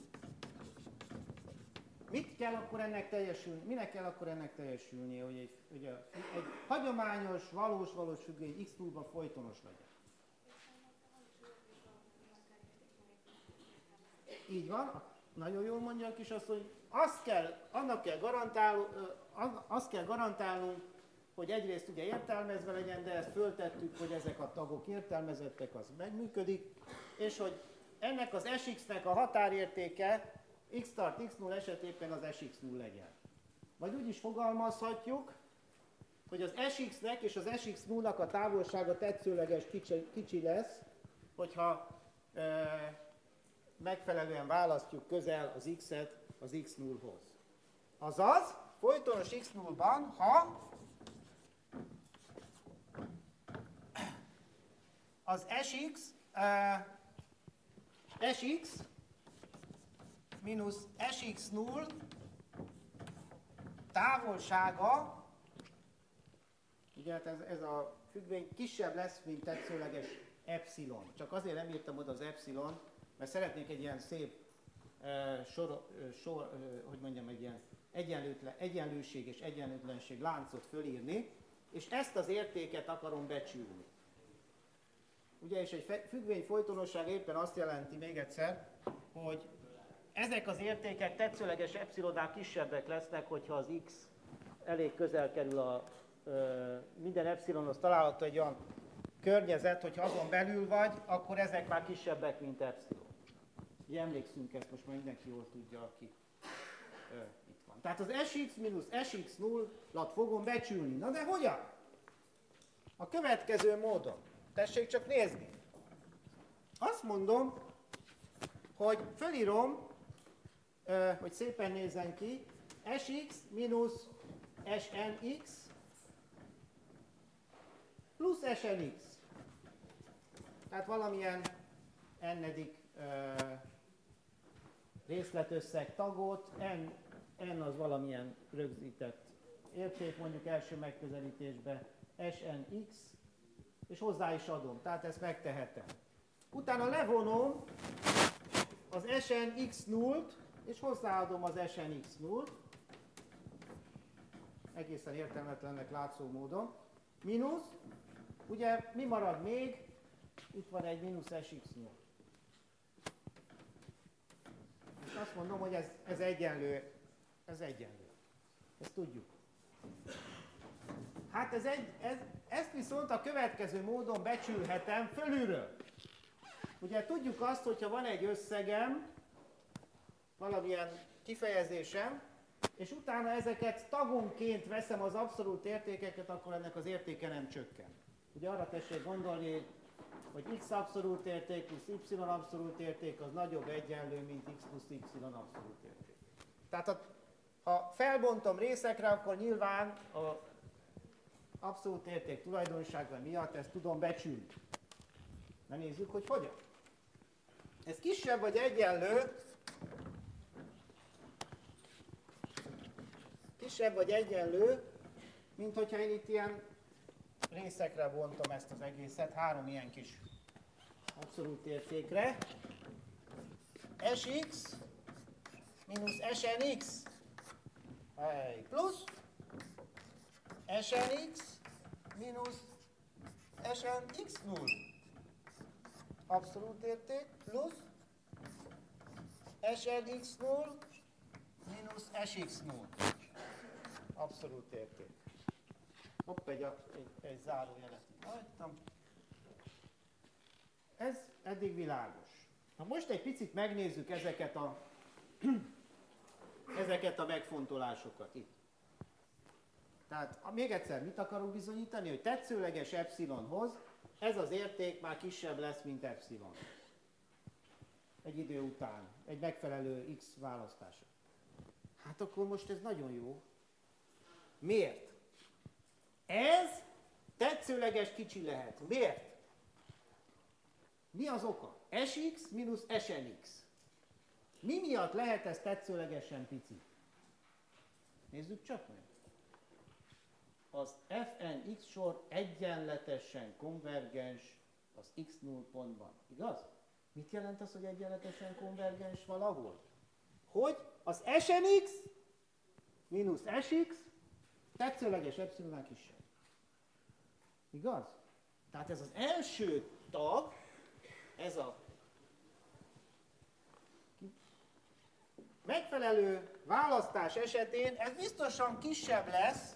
mit kell akkor ennek teljesülni? Minek kell akkor ennek teljesülnie, hogy egy, hogy a, egy hagyományos, valós-valós függvény x nullban folytonos legyen? Így van, nagyon jól mondja a kisasszony, azt kell, annak kell garantál, azt kell garantálnunk, hogy egyrészt ugye értelmezve legyen, de ezt föltettük, hogy ezek a tagok értelmezettek, az megműködik, és hogy ennek az es iksz-nek a határértéke x start x null esetében az es iksz null legyen. Vagy úgy is fogalmazhatjuk, hogy az es iksz-nek és az es iksz null-nak a távolsága tetszőleges kicsi, kicsi lesz, hogyha e, megfelelően választjuk közel az x-et az x nullhoz. Azaz, folytonos x nullban, ha az sx, uh, sx mínusz sx null távolsága, ugye hát ez, ez a függvény kisebb lesz, mint tetszőleges epsilon. Csak azért nem írtam oda az epsilon, mert szeretnék egy ilyen szép uh, sor, uh, sor uh, hogy mondjam, egy ilyen egyenlőtlen, egyenlőség és egyenlőtlenség láncot fölírni, és ezt az értéket akarom becsülni. Ugye, és egy függvény folytonosság éppen azt jelenti még egyszer, hogy ezek az értékek tetszőleges epszilonnál kisebbek lesznek, hogyha az x elég közel kerül a ö, minden epszilonhoz található egy olyan környezet, hogyha azon belül vagy, akkor ezek már kisebbek, mint epszilon. Ugye emlékszünk, ezt most már mindenki jól tudja, aki ö, itt van. Tehát az sx mínusz sx null-at fogom becsülni. Na de hogyan? A következő módon. Tessék csak nézni. Azt mondom, hogy fölírom, hogy szépen nézzen ki, sx mínusz snx plusz snx. Tehát valamilyen n-edik részletösszeg tagot, n, n az valamilyen rögzített érték, mondjuk első megközelítésben snx, és hozzá is adom, tehát ezt megtehetem. Utána levonom az snx nullt, és hozzáadom az snx nullt, egészen értelmetlennek látszó módon, mínusz, ugye mi marad még? Itt van egy mínusz sx null. És azt mondom, hogy ez, ez egyenlő, ez egyenlő. Ezt tudjuk. Hát ez egy, ez, ezt viszont a következő módon becsülhetem fölülről. Ugye tudjuk azt, hogyha van egy összegem, valamilyen kifejezésem, és utána ezeket tagonként veszem az abszolút értékeket, akkor ennek az értéke nem csökken. Ugye arra tessék gondolni, hogy x abszolút érték plusz y abszolút érték az nagyobb egyenlő, mint x plusz y abszolút érték. Tehát ha, ha felbontom részekre, akkor nyilván a abszolút érték tulajdonsága miatt ezt tudom becsülni. Na nézzük, hogy hogyan. Ez kisebb vagy egyenlő, kisebb vagy egyenlő, mint hogyha én itt ilyen részekre bontom ezt az egészet, három ilyen kis abszolút értékre. Sx mínusz snx plusz snx mínusz snx null abszolút érték plusz snx null mínusz sx null abszolút érték. Hopp, egy, egy, egy zárójelet hagytam. Ez eddig világos. Na most egy picit megnézzük ezeket a, ezeket a megfontolásokat itt. Tehát még egyszer, mit akarunk bizonyítani? Hogy tetszőleges epsilonhoz ez az érték már kisebb lesz, mint epsilon. Egy idő után, egy megfelelő x választása. Hát akkor most ez nagyon jó. Miért? Ez tetszőleges kicsi lehet. Miért? Mi az oka? Sx mínusz snx. Mi miatt lehet ez tetszőlegesen pici? Nézzük csak meg. Az fnx sor egyenletesen konvergens az x null pontban. Igaz? Mit jelent az, hogy egyenletesen konvergens valahol? Hogy az snx mínusz sx tetszőleges epsilonnál kisebb. Igaz? Tehát ez az első tag, ez a megfelelő választás esetén ez biztosan kisebb lesz,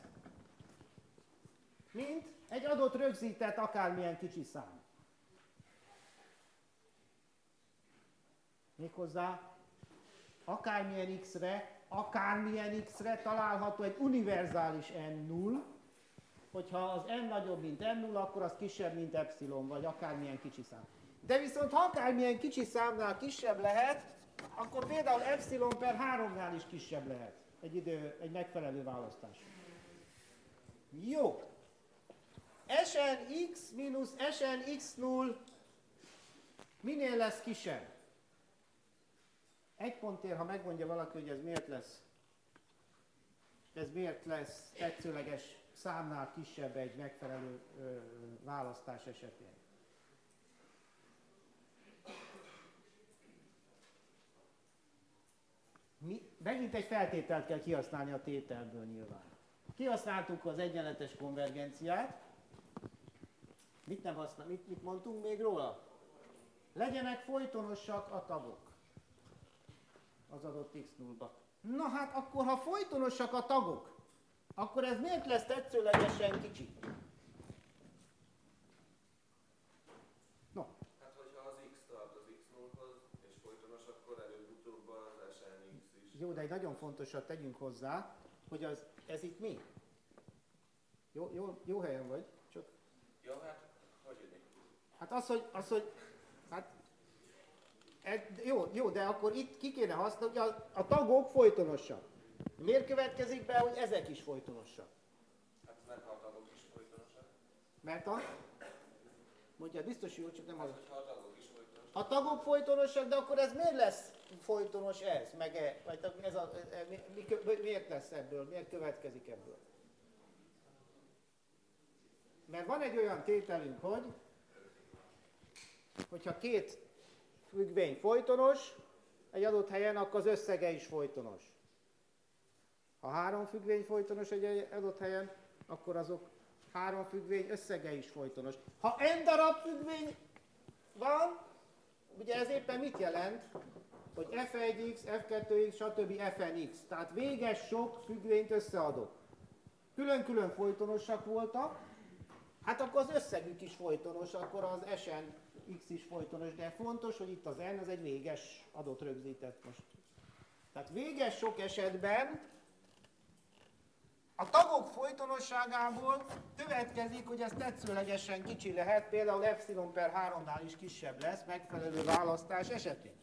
mint egy adott rögzített akármilyen kicsi szám. Méghozzá akármilyen x-re, akármilyen x-re található egy univerzális n null, hogyha az n nagyobb, mint n null, akkor az kisebb, mint epsilon, vagy akármilyen kicsi szám. De viszont ha akármilyen kicsi számnál kisebb lehet, akkor például epsilon per háromnál is kisebb lehet egy, idő, egy megfelelő választás. Jó. Sn(x) mínusz Sn(x null) minél lesz kisebb? Egy pontért, ha megmondja valaki, hogy ez miért lesz, ez miért lesz tetszőleges számnál kisebb egy megfelelő ö, választás esetén. Mi, megint egy feltételt kell kihasználni a tételből nyilván. Kihasználtuk az egyenletes konvergenciát. Mit nem használ, mit, mit mondtunk még róla? Legyenek folytonosak a tagok az adott x nullba. Na hát akkor, ha folytonosak a tagok, akkor ez miért lesz tetszőlegesen kicsi? No. Hát, hogyha az x tart az x nullhoz, és folytonos, akkor előbb-utóbb az Sn(x) is. Jó, de egy nagyon fontosat tegyünk hozzá, hogy az, ez itt mi? Jó, jó, jó helyen vagy, csak... Jó, hát, hogy jönni? Hát az, hogy, az, hogy hát, ed, jó, jó, de akkor itt ki kéne használni, hogy a, a tagok folytonosak. Miért következik be, hogy ezek is folytonosak? Hát mert ha a tagok is folytonosak. Mert a... Mondja, biztos jó, csak nem Hát, az... hogyha a tagok is folytonosak. A tagok folytonosak, de akkor ez miért lesz folytonos ez, meg e, vagy ez a, e, mi, mi, miért lesz ebből, miért következik ebből? Mert van egy olyan tételünk, hogy hogyha két függvény folytonos, egy adott helyen, akkor az összege is folytonos. Ha három függvény folytonos egy adott helyen, akkor azok három függvény összege is folytonos. Ha n darab függvény van, ugye ez éppen mit jelent? Hogy f egy x, f kettő x, stb. Fnx. Tehát véges sok függvényt összeadok. Külön-külön folytonosak voltak, hát akkor az összegük is folytonos, akkor az Sn(x) is folytonos, de fontos, hogy itt az n az egy véges adott rögzített most. Tehát véges sok esetben a tagok folytonosságából következik, hogy ez tetszőlegesen kicsi lehet, például epsilon per háromnál is kisebb lesz megfelelő választás esetén.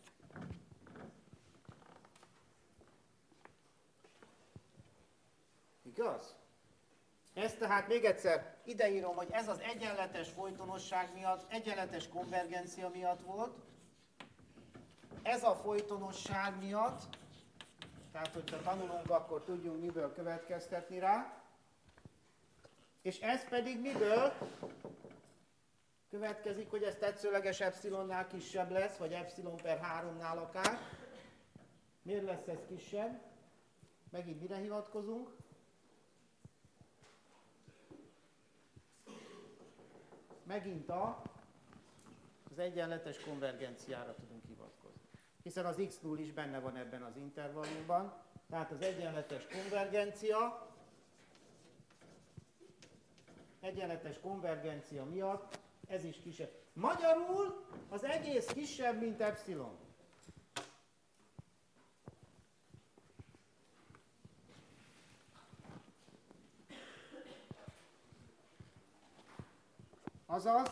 Igaz? Ez tehát még egyszer ideírom, hogy ez az egyenletes folytonosság miatt, egyenletes konvergencia miatt volt, ez a folytonosság miatt, tehát hogyha tanulunk, akkor tudjunk miből következtetni rá, és ez pedig miből következik, hogy ez tetszőleges epsilonnál kisebb lesz, vagy epsilon per háromnál akár. Miért lesz ez kisebb? Megint mire hivatkozunk? Megint a, az egyenletes konvergenciára tudunk hivatkozni. Hiszen az x null is benne van ebben az intervallumban, tehát az egyenletes konvergencia, egyenletes konvergencia miatt ez is kisebb. Magyarul az egész kisebb, mint epsilon. Azaz,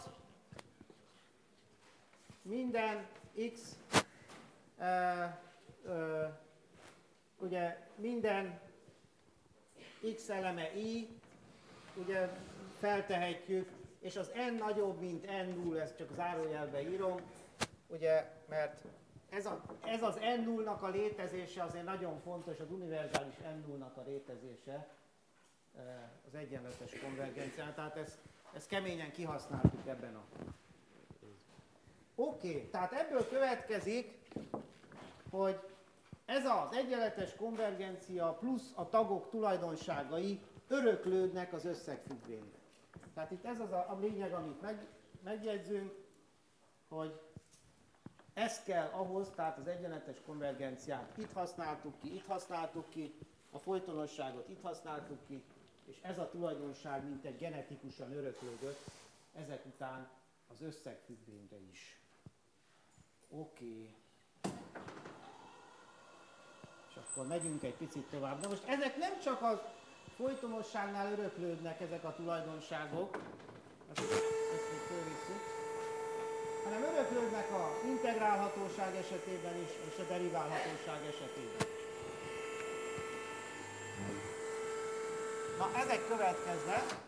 minden x, e, e, ugye minden x eleme i, ugye feltehetjük, és az n nagyobb, mint n null, ezt csak zárójelbe írom, ugye, mert ez, a, ez az n nullnak a létezése azért nagyon fontos, az univerzális n nullnak a létezése e, az egyenletes konvergencián, tehát ezt Ezt keményen kihasználtuk ebben a... Oké, okay, tehát ebből következik, hogy ez az egyenletes konvergencia plusz a tagok tulajdonságai öröklődnek az összegfüggvényben. Tehát itt ez az a, a lényeg, amit meg, megjegyzünk, hogy ez kell ahhoz, tehát az egyenletes konvergenciát itt használtuk ki, itt használtuk ki, a folytonosságot itt használtuk ki, és ez a tulajdonság mint egy genetikusan öröklődött ezek után az összegfüggvényre is. Oké. Okay. És akkor megyünk egy picit tovább. Na most ezek nem csak a folytonosságnál öröklődnek ezek a tulajdonságok, ezt, ezt még fölvisszük, hanem öröklődnek a integrálhatóság esetében is, és a deriválhatóság esetében. Na, ezek következnek.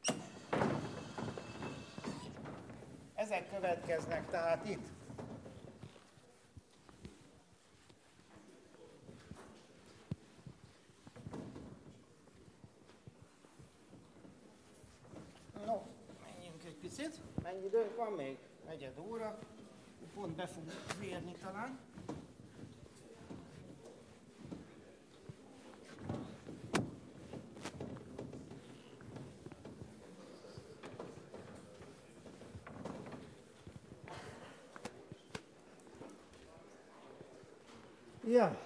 Ezek következnek tehát itt. No, menjünk egy picit. Mennyi időnk van még? Negyed óra. Pont be fogunk vérni talán. Ja.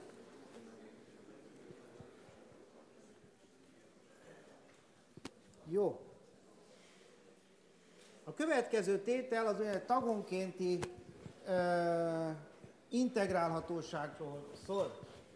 Jó. A következő tétel az olyan tagonkénti ö, integrálhatóságról szól.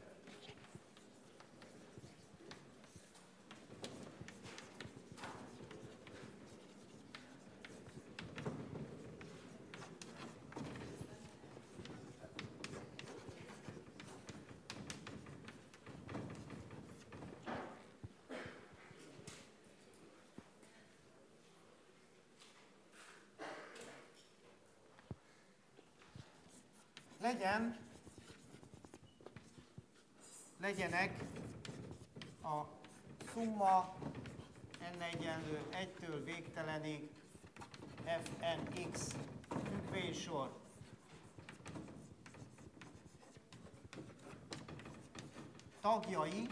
Legyen, legyenek a szumma n egyenlő egytől végtelenig fnx függvénysor tagjai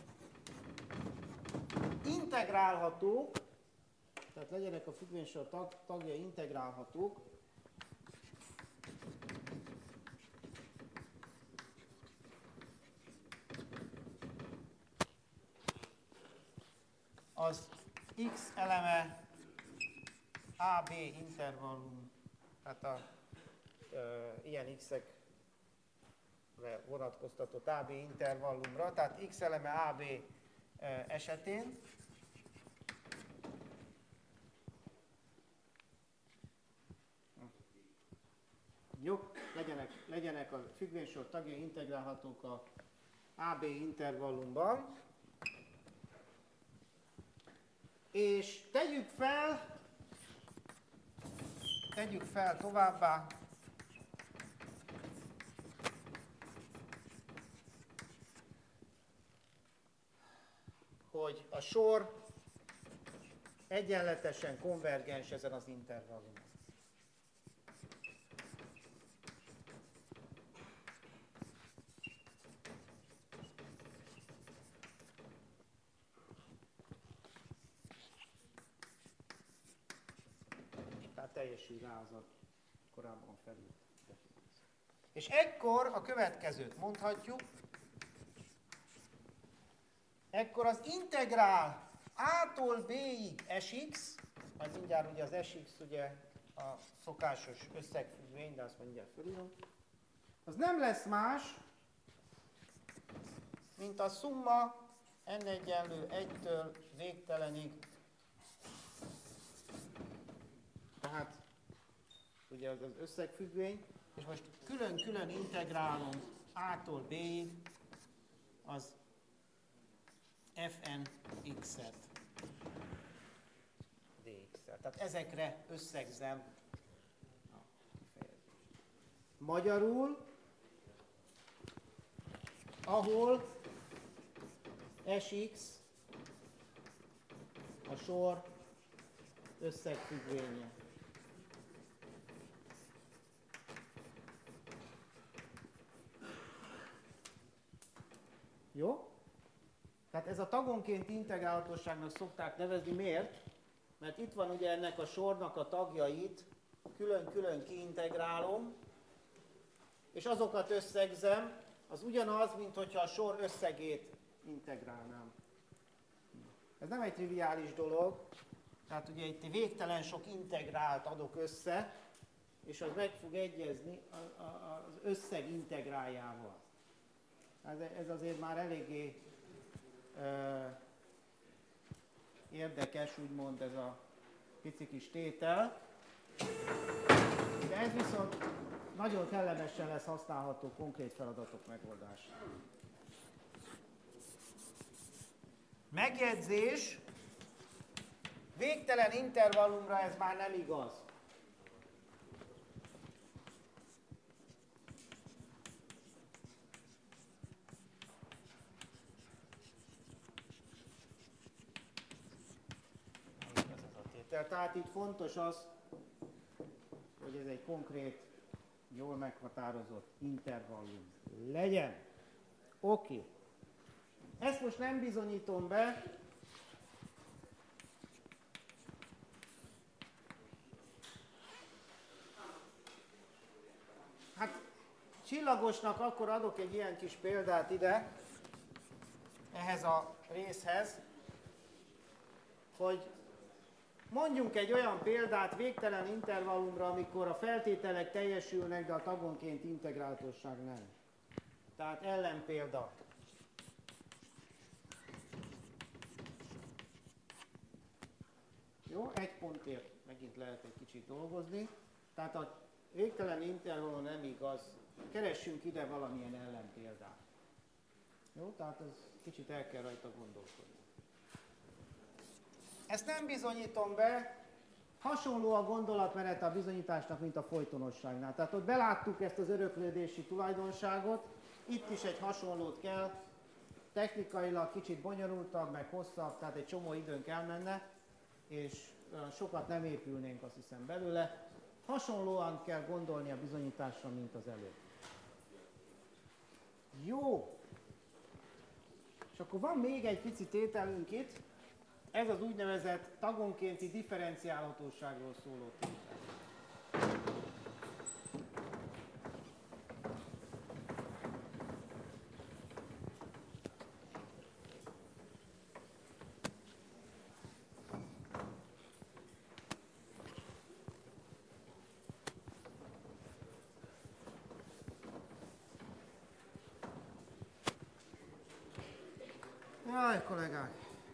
integrálhatók, tehát legyenek a függvénysor tag, tagjai integrálhatók, az x eleme á bé intervallum, tehát a e, ilyen x-ekre vonatkoztatott á bé intervallumra, tehát x eleme á bé e, esetén jó, legyenek, legyenek a függvénysor tagjai integrálhatók a á bé intervallumban. És tegyük fel, tegyük fel továbbá, hogy a sor egyenletesen konvergens ezen az intervallumon. Teljesül rá az a korábban felült definíció. És ekkor a következőt mondhatjuk, ekkor az integrál A-tól B-ig sx, majd mindjárt ugye az sx ugye a szokásos összegfüggvény, de azt mindjárt fölírom, az nem lesz más, mint a szumma n egyenlő egytől végtelenig. Tehát ugye az összegfüggvény, és most külön-külön integrálom A-tól B-ig az fnx-et dx-et. Tehát ezekre összegzem a kifejezést. Magyarul, ahol sx a sor összegfüggvénye. Jó? Tehát ez a tagonként integrálhatóságnak szokták nevezni. Miért? Mert itt van ugye ennek a sornak a tagjait, külön-külön kiintegrálom, és azokat összegzem, az ugyanaz, mint hogyha a sor összegét integrálnám. Ez nem egy triviális dolog, tehát ugye itt végtelen sok integrált adok össze, és az meg fog egyezni az összeg integráljával. Ez azért már eléggé uh, érdekes, úgymond ez a pici kis tétel, de ez viszont nagyon kellemesen lesz használható konkrét feladatok megoldására. Megjegyzés, végtelen intervallumra ez már nem igaz. Tehát itt fontos az, hogy ez egy konkrét, jól meghatározott intervallum legyen. Oké. Okay. Ezt most nem bizonyítom be. Hát csillagosnak akkor adok egy ilyen kis példát ide, ehhez a részhez, hogy mondjunk egy olyan példát végtelen intervallumra, amikor a feltételek teljesülnek, de a tagonként integráltosság nem. Tehát ellenpélda. Jó, egy pontért megint lehet egy kicsit dolgozni. Tehát a végtelen intervallum nem igaz. Keressünk ide valamilyen ellenpéldát. Jó, tehát ez kicsit el kell rajta gondolkodni. Ezt nem bizonyítom be, hasonló a gondolatmenete a bizonyításnak, mint a folytonosságnál. Tehát ott beláttuk ezt az öröklődési tulajdonságot, itt is egy hasonlót kell, technikailag kicsit bonyolultabb, meg hosszabb, tehát egy csomó időnk elmenne, és sokat nem épülnénk, azt hiszem, belőle. Hasonlóan kell gondolni a bizonyításra, mint az előbb. Jó! És akkor van még egy pici tételünk itt, ez az úgynevezett tagonkénti differenciálhatóságról szóló tétel. Jaj, kollégák!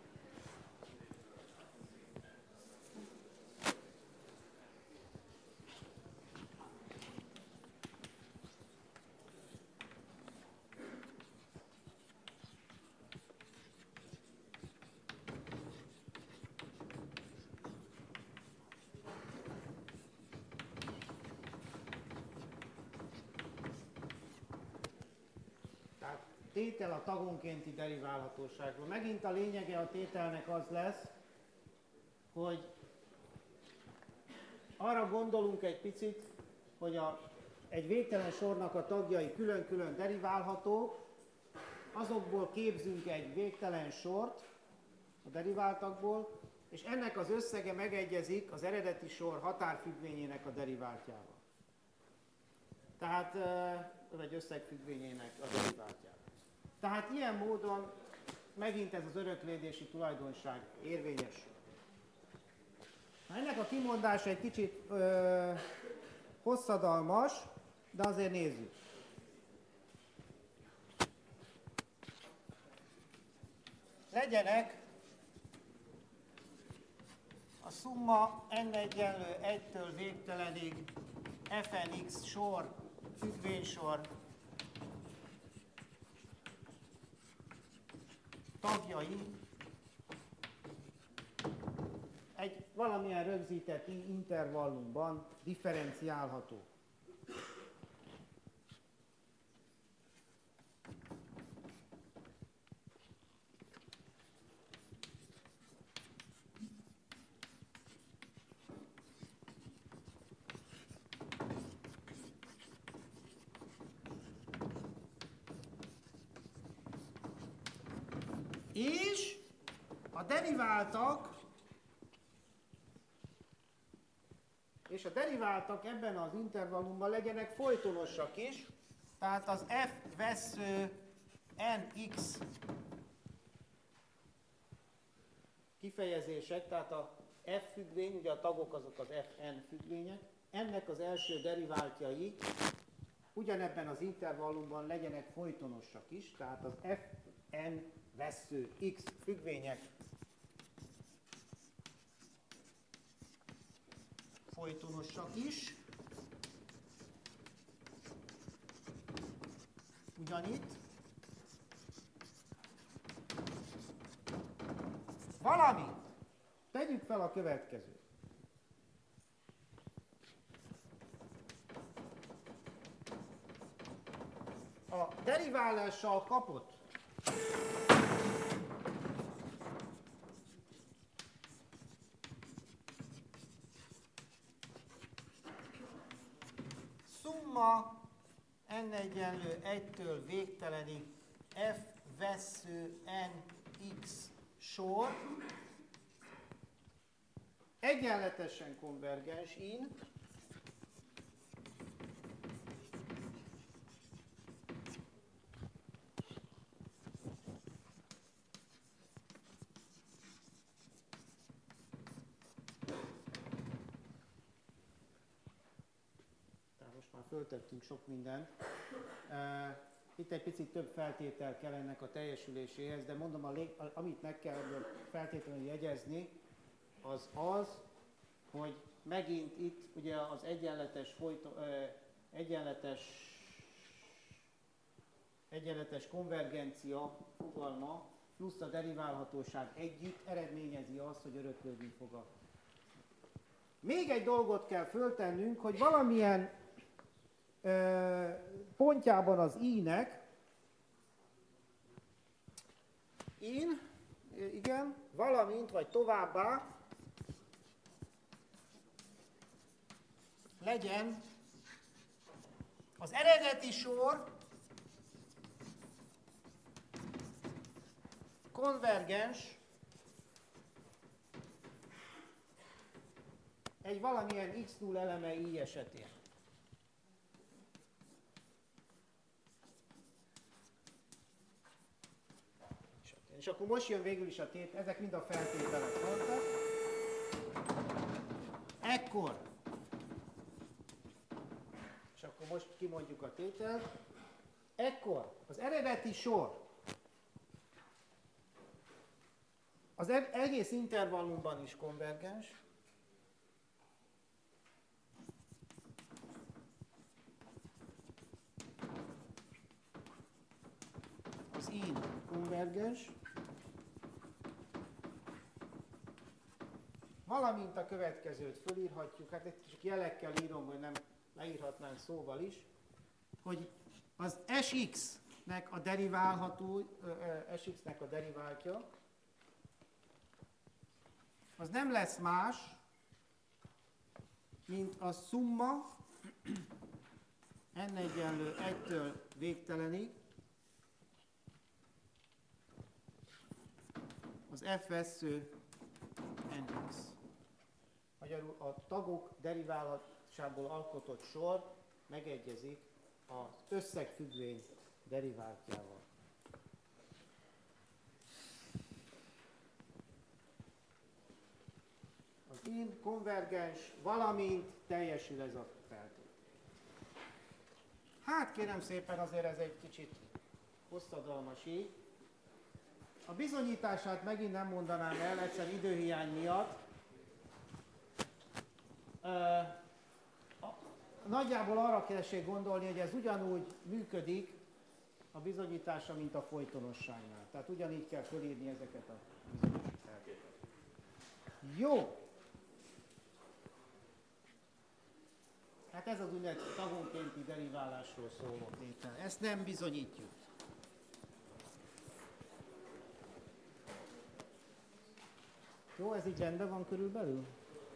Tétel a tagonkénti deriválhatóságról. Megint a lényege a tételnek az lesz, hogy arra gondolunk egy picit, hogy a, egy végtelen sornak a tagjai külön-külön deriválhatók, azokból képzünk egy végtelen sort a deriváltakból, és ennek az összege megegyezik az eredeti sor határfüggvényének a deriváltjával. Tehát, vagy összegfüggvényének a deriváltjával. Tehát ilyen módon megint ez az öröklődési tulajdonság érvényesül. Na, ennek a kimondása egy kicsit ö, hosszadalmas, de azért nézzük. Legyenek a szumma n egyenlő egytől végtelenig fnx sor, függvénysor tagjai egy valamilyen rögzített intervallumban differenciálható. És a deriváltak és a deriváltak ebben az intervallumban legyenek folytonosak is, Tehát az F vessző Nx kifejezések, tehát a F függvény, ugye a tagok azok az Fn függvények, ennek az első deriváltjai ugyanebben az intervallumban legyenek folytonosak is, tehát az Fn vessző x függvények folytonosak is, ugyanitt, valamint tegyük fel a következőt. A deriválással kapott szumma n egyenlő egytől végtelenig f vessző nx sor egyenletesen konvergens in föltettünk sok mindent. Itt egy picit több feltétel kell ennek a teljesüléséhez, de mondom, a lég, amit meg kell feltétlenül jegyezni, az az, hogy megint itt ugye az egyenletes, folyto, egyenletes, egyenletes konvergencia fogalma plusz a deriválhatóság együtt eredményezi azt, hogy öröklődni fog a. Még egy dolgot kell föltennünk, hogy valamilyen pontjában az i-nek, in, igen, valamint vagy továbbá legyen az eredeti sor konvergens egy valamilyen x null eleme i esetén. És akkor most jön végül is a tét, ezek mind a feltételek voltak. Ekkor, és akkor most kimondjuk a tételt, ekkor az eredeti sor az egész intervallumban is konvergens, az in konvergens, valamint a következőt fölírhatjuk, hát itt csak jelekkel írom, hogy nem leírhatnánk szóval is, hogy az Sx-nek a deriválható, Sx-nek a deriváltja, az nem lesz más, mint a szumma n egyenlő egytől végtelenig az f vessző nx. Magyarul a tagok deriválásából alkotott sor megegyezik az összegfüggvény deriváltjával. Az in konvergens, valamint teljesül ez a feltétel. Hát kérem szépen, azért ez egy kicsit hosszadalmas így. A bizonyítását megint nem mondanám el, egyszer időhiány miatt. Nagyjából arra keressék gondolni, hogy ez ugyanúgy működik a bizonyítása, mint a folytonosságnál. Tehát ugyanígy kell fölírni ezeket a bizonyos feltételeket. Jó! Hát ez az úgynevezett tagonkénti deriválásról szóló tétel. Ezt nem bizonyítjuk. Jó, ez így rendben van körülbelül?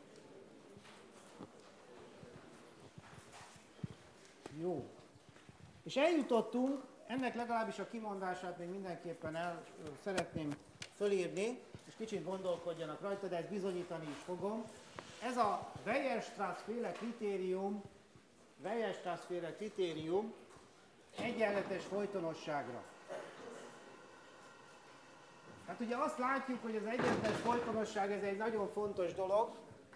Jó. És eljutottunk, ennek legalábbis a kimondását még mindenképpen el szeretném fölírni, és kicsit gondolkodjanak rajta, de ezt bizonyítani is fogom. Ez a Weierstrass-féle kritérium, Weierstrass-féle kritérium egyenletes folytonosságra. Hát ugye azt látjuk, hogy az egyenletes folytonosság ez egy nagyon fontos dolog.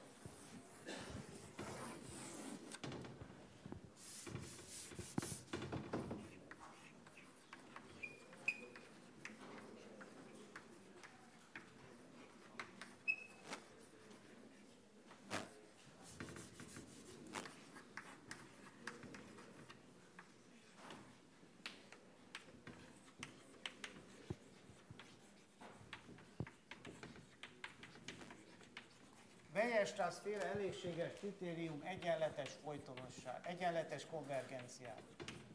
Weierstrass féle elégséges kritérium egyenletes folytonosság, egyenletes konvergenciát.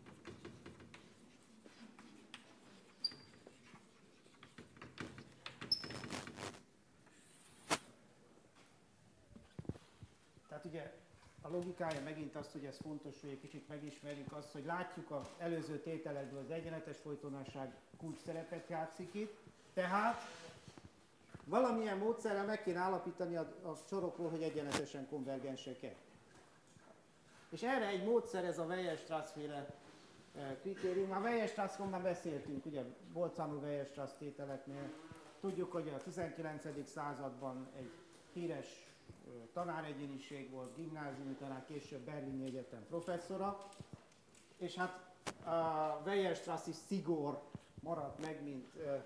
Tehát ugye a logikája megint azt, hogy ez fontos, hogy egy kicsit megismerjük azt, hogy látjuk az előző tételekből az egyenletes folytonosság kulcs szerepet játszik itt, tehát valamilyen módszerrel meg kéne állapítani a, a sorokról, hogy egyenletesen konvergensek-e. És erre egy módszer ez a Weierstrass féle e, kritérium. A Weierstrassról már beszéltünk, ugye Bolzano Weierstrass tételeknél. Tudjuk, hogy a tizenkilencedik században egy híres e, tanáregyéniség volt, gimnáziumi tanár, később Berlini Egyetem professzora. És hát a Weierstrassi szigor maradt meg, mint e,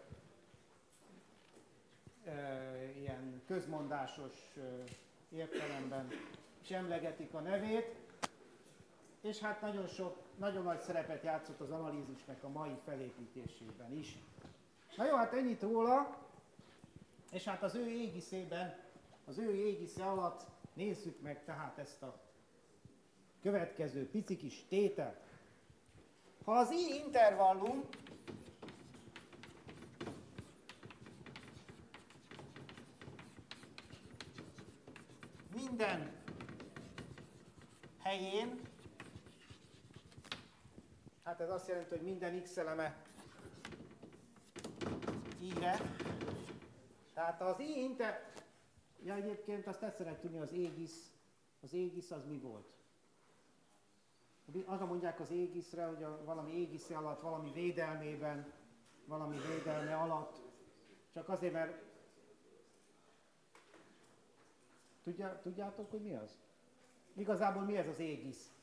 E, ilyen közmondásos e, értelemben is emlegetik a nevét, és hát nagyon sok, nagyon nagy szerepet játszott az analízisnek a mai felépítésében is. Na jó, hát ennyit róla, és hát az ő égiszében, az ő égisze alatt nézzük meg tehát ezt a következő pici kis tételt. Ha az I intervallum minden helyén, hát ez azt jelenti, hogy minden x eleme i-re, tehát az i inter... Ja, egyébként azt tetszene tudni, az égisz, az égisz az mi volt? Arra mondják az égiszre, hogy a valami égisze alatt, valami védelmében, valami védelme alatt, csak azért, mert Tudja, tudjátok, hogy mi az? Igazából mi ez az égisz?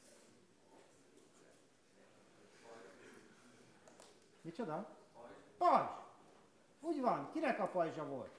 Micsoda? Pajzs! Úgy van, kinek a pajzsa volt?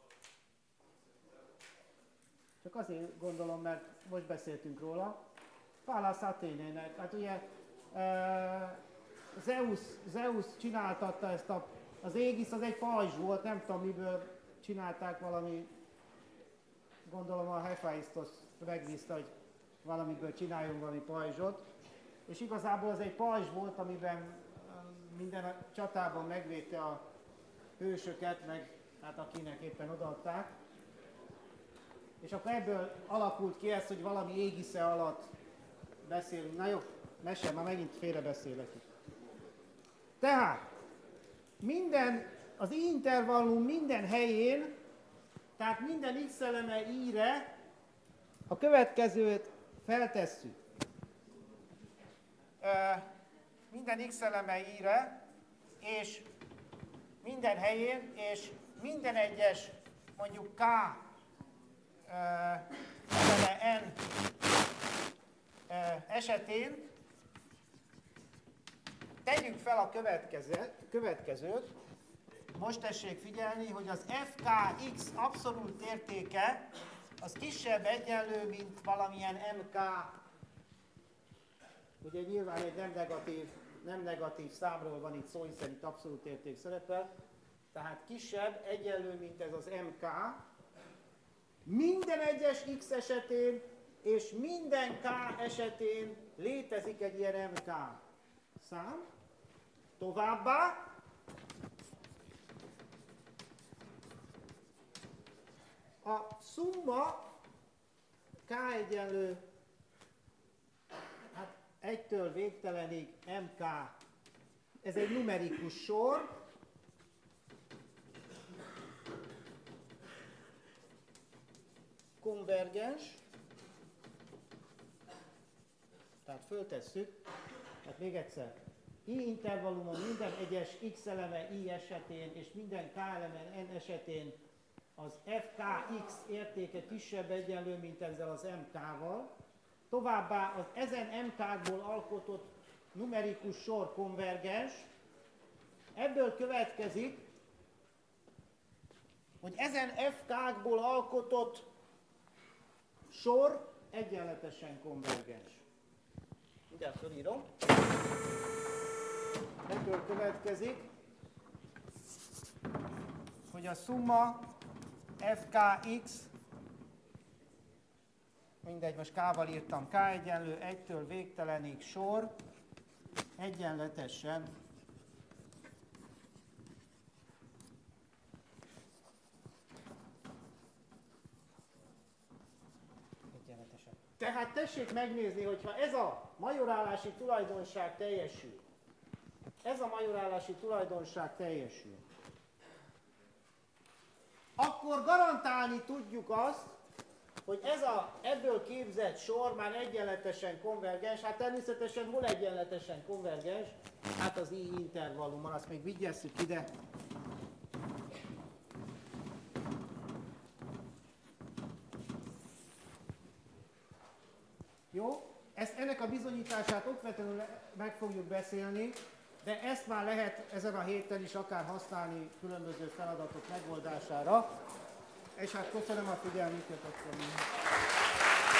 Csak azért gondolom, mert most beszéltünk róla. Pallas Athénének. Hát ugye e, Zeus, Zeus csináltatta ezt a... Az égisz az egy pajzs volt, nem tudom miből csinálták, valami... Gondolom a Hephaistos megbízta, hogy valamiből csináljunk valami pajzsot. És igazából az egy pajzs volt, amiben minden a csatában megvédte a hősöket, meg hát akinek éppen odaadták. És akkor ebből alakult ki ez, hogy valami égisze alatt beszélünk. Na jó, mesélj, már megint félrebeszélek itt. Tehát, minden, az intervallum minden helyén, tehát minden x eleme i-re a következőt feltesszük. E, minden x eleme i-re, és minden helyén, és minden egyes, mondjuk k e, eleme n e, esetén tegyük fel a következőt, következőt. Most tessék figyelni, hogy az f k x abszolút értéke az kisebb egyenlő, mint valamilyen mk. Ugye nyilván egy nem negatív, nem negatív számról van itt szó, hiszen itt abszolút érték szerepel. Tehát kisebb egyenlő, mint ez az mk. Minden egyes x esetén és minden k esetén létezik egy ilyen mk szám. Továbbá a szumma k egyenlő hát egytől végtelenig mk, ez egy numerikus sor, konvergens, tehát föltesszük, hát még egyszer, I intervallumon minden egyes x eleme I esetén és minden k eleme n esetén az f k x értéke kisebb egyenlő, mint ezzel az m k-val. Továbbá az ezen m k-kból alkotott numerikus sor konvergens. Ebből következik, hogy ezen f k-kból alkotott sor egyenletesen konvergens. Mindjárt felírom. Ebből következik, hogy a szumma f k x, mindegy, most k-val írtam, k egyenlő egytől végtelenig sor, egyenletesen egyenletesen. Tehát tessék megnézni, hogyha ez a majorálási tulajdonság teljesül, ez a majorálási tulajdonság teljesül, akkor garantálni tudjuk azt, hogy ez a ebből képzett sor már egyenletesen konvergens. Hát természetesen hol egyenletesen konvergens? Hát az I intervallumon, azt még vigyesszük ide. Jó? Ezt, ennek a bizonyítását okvetlenül meg fogjuk beszélni, de ezt már lehet ezen a héten is akár használni különböző feladatok megoldására. És hát köszönöm a figyelmüket, akkor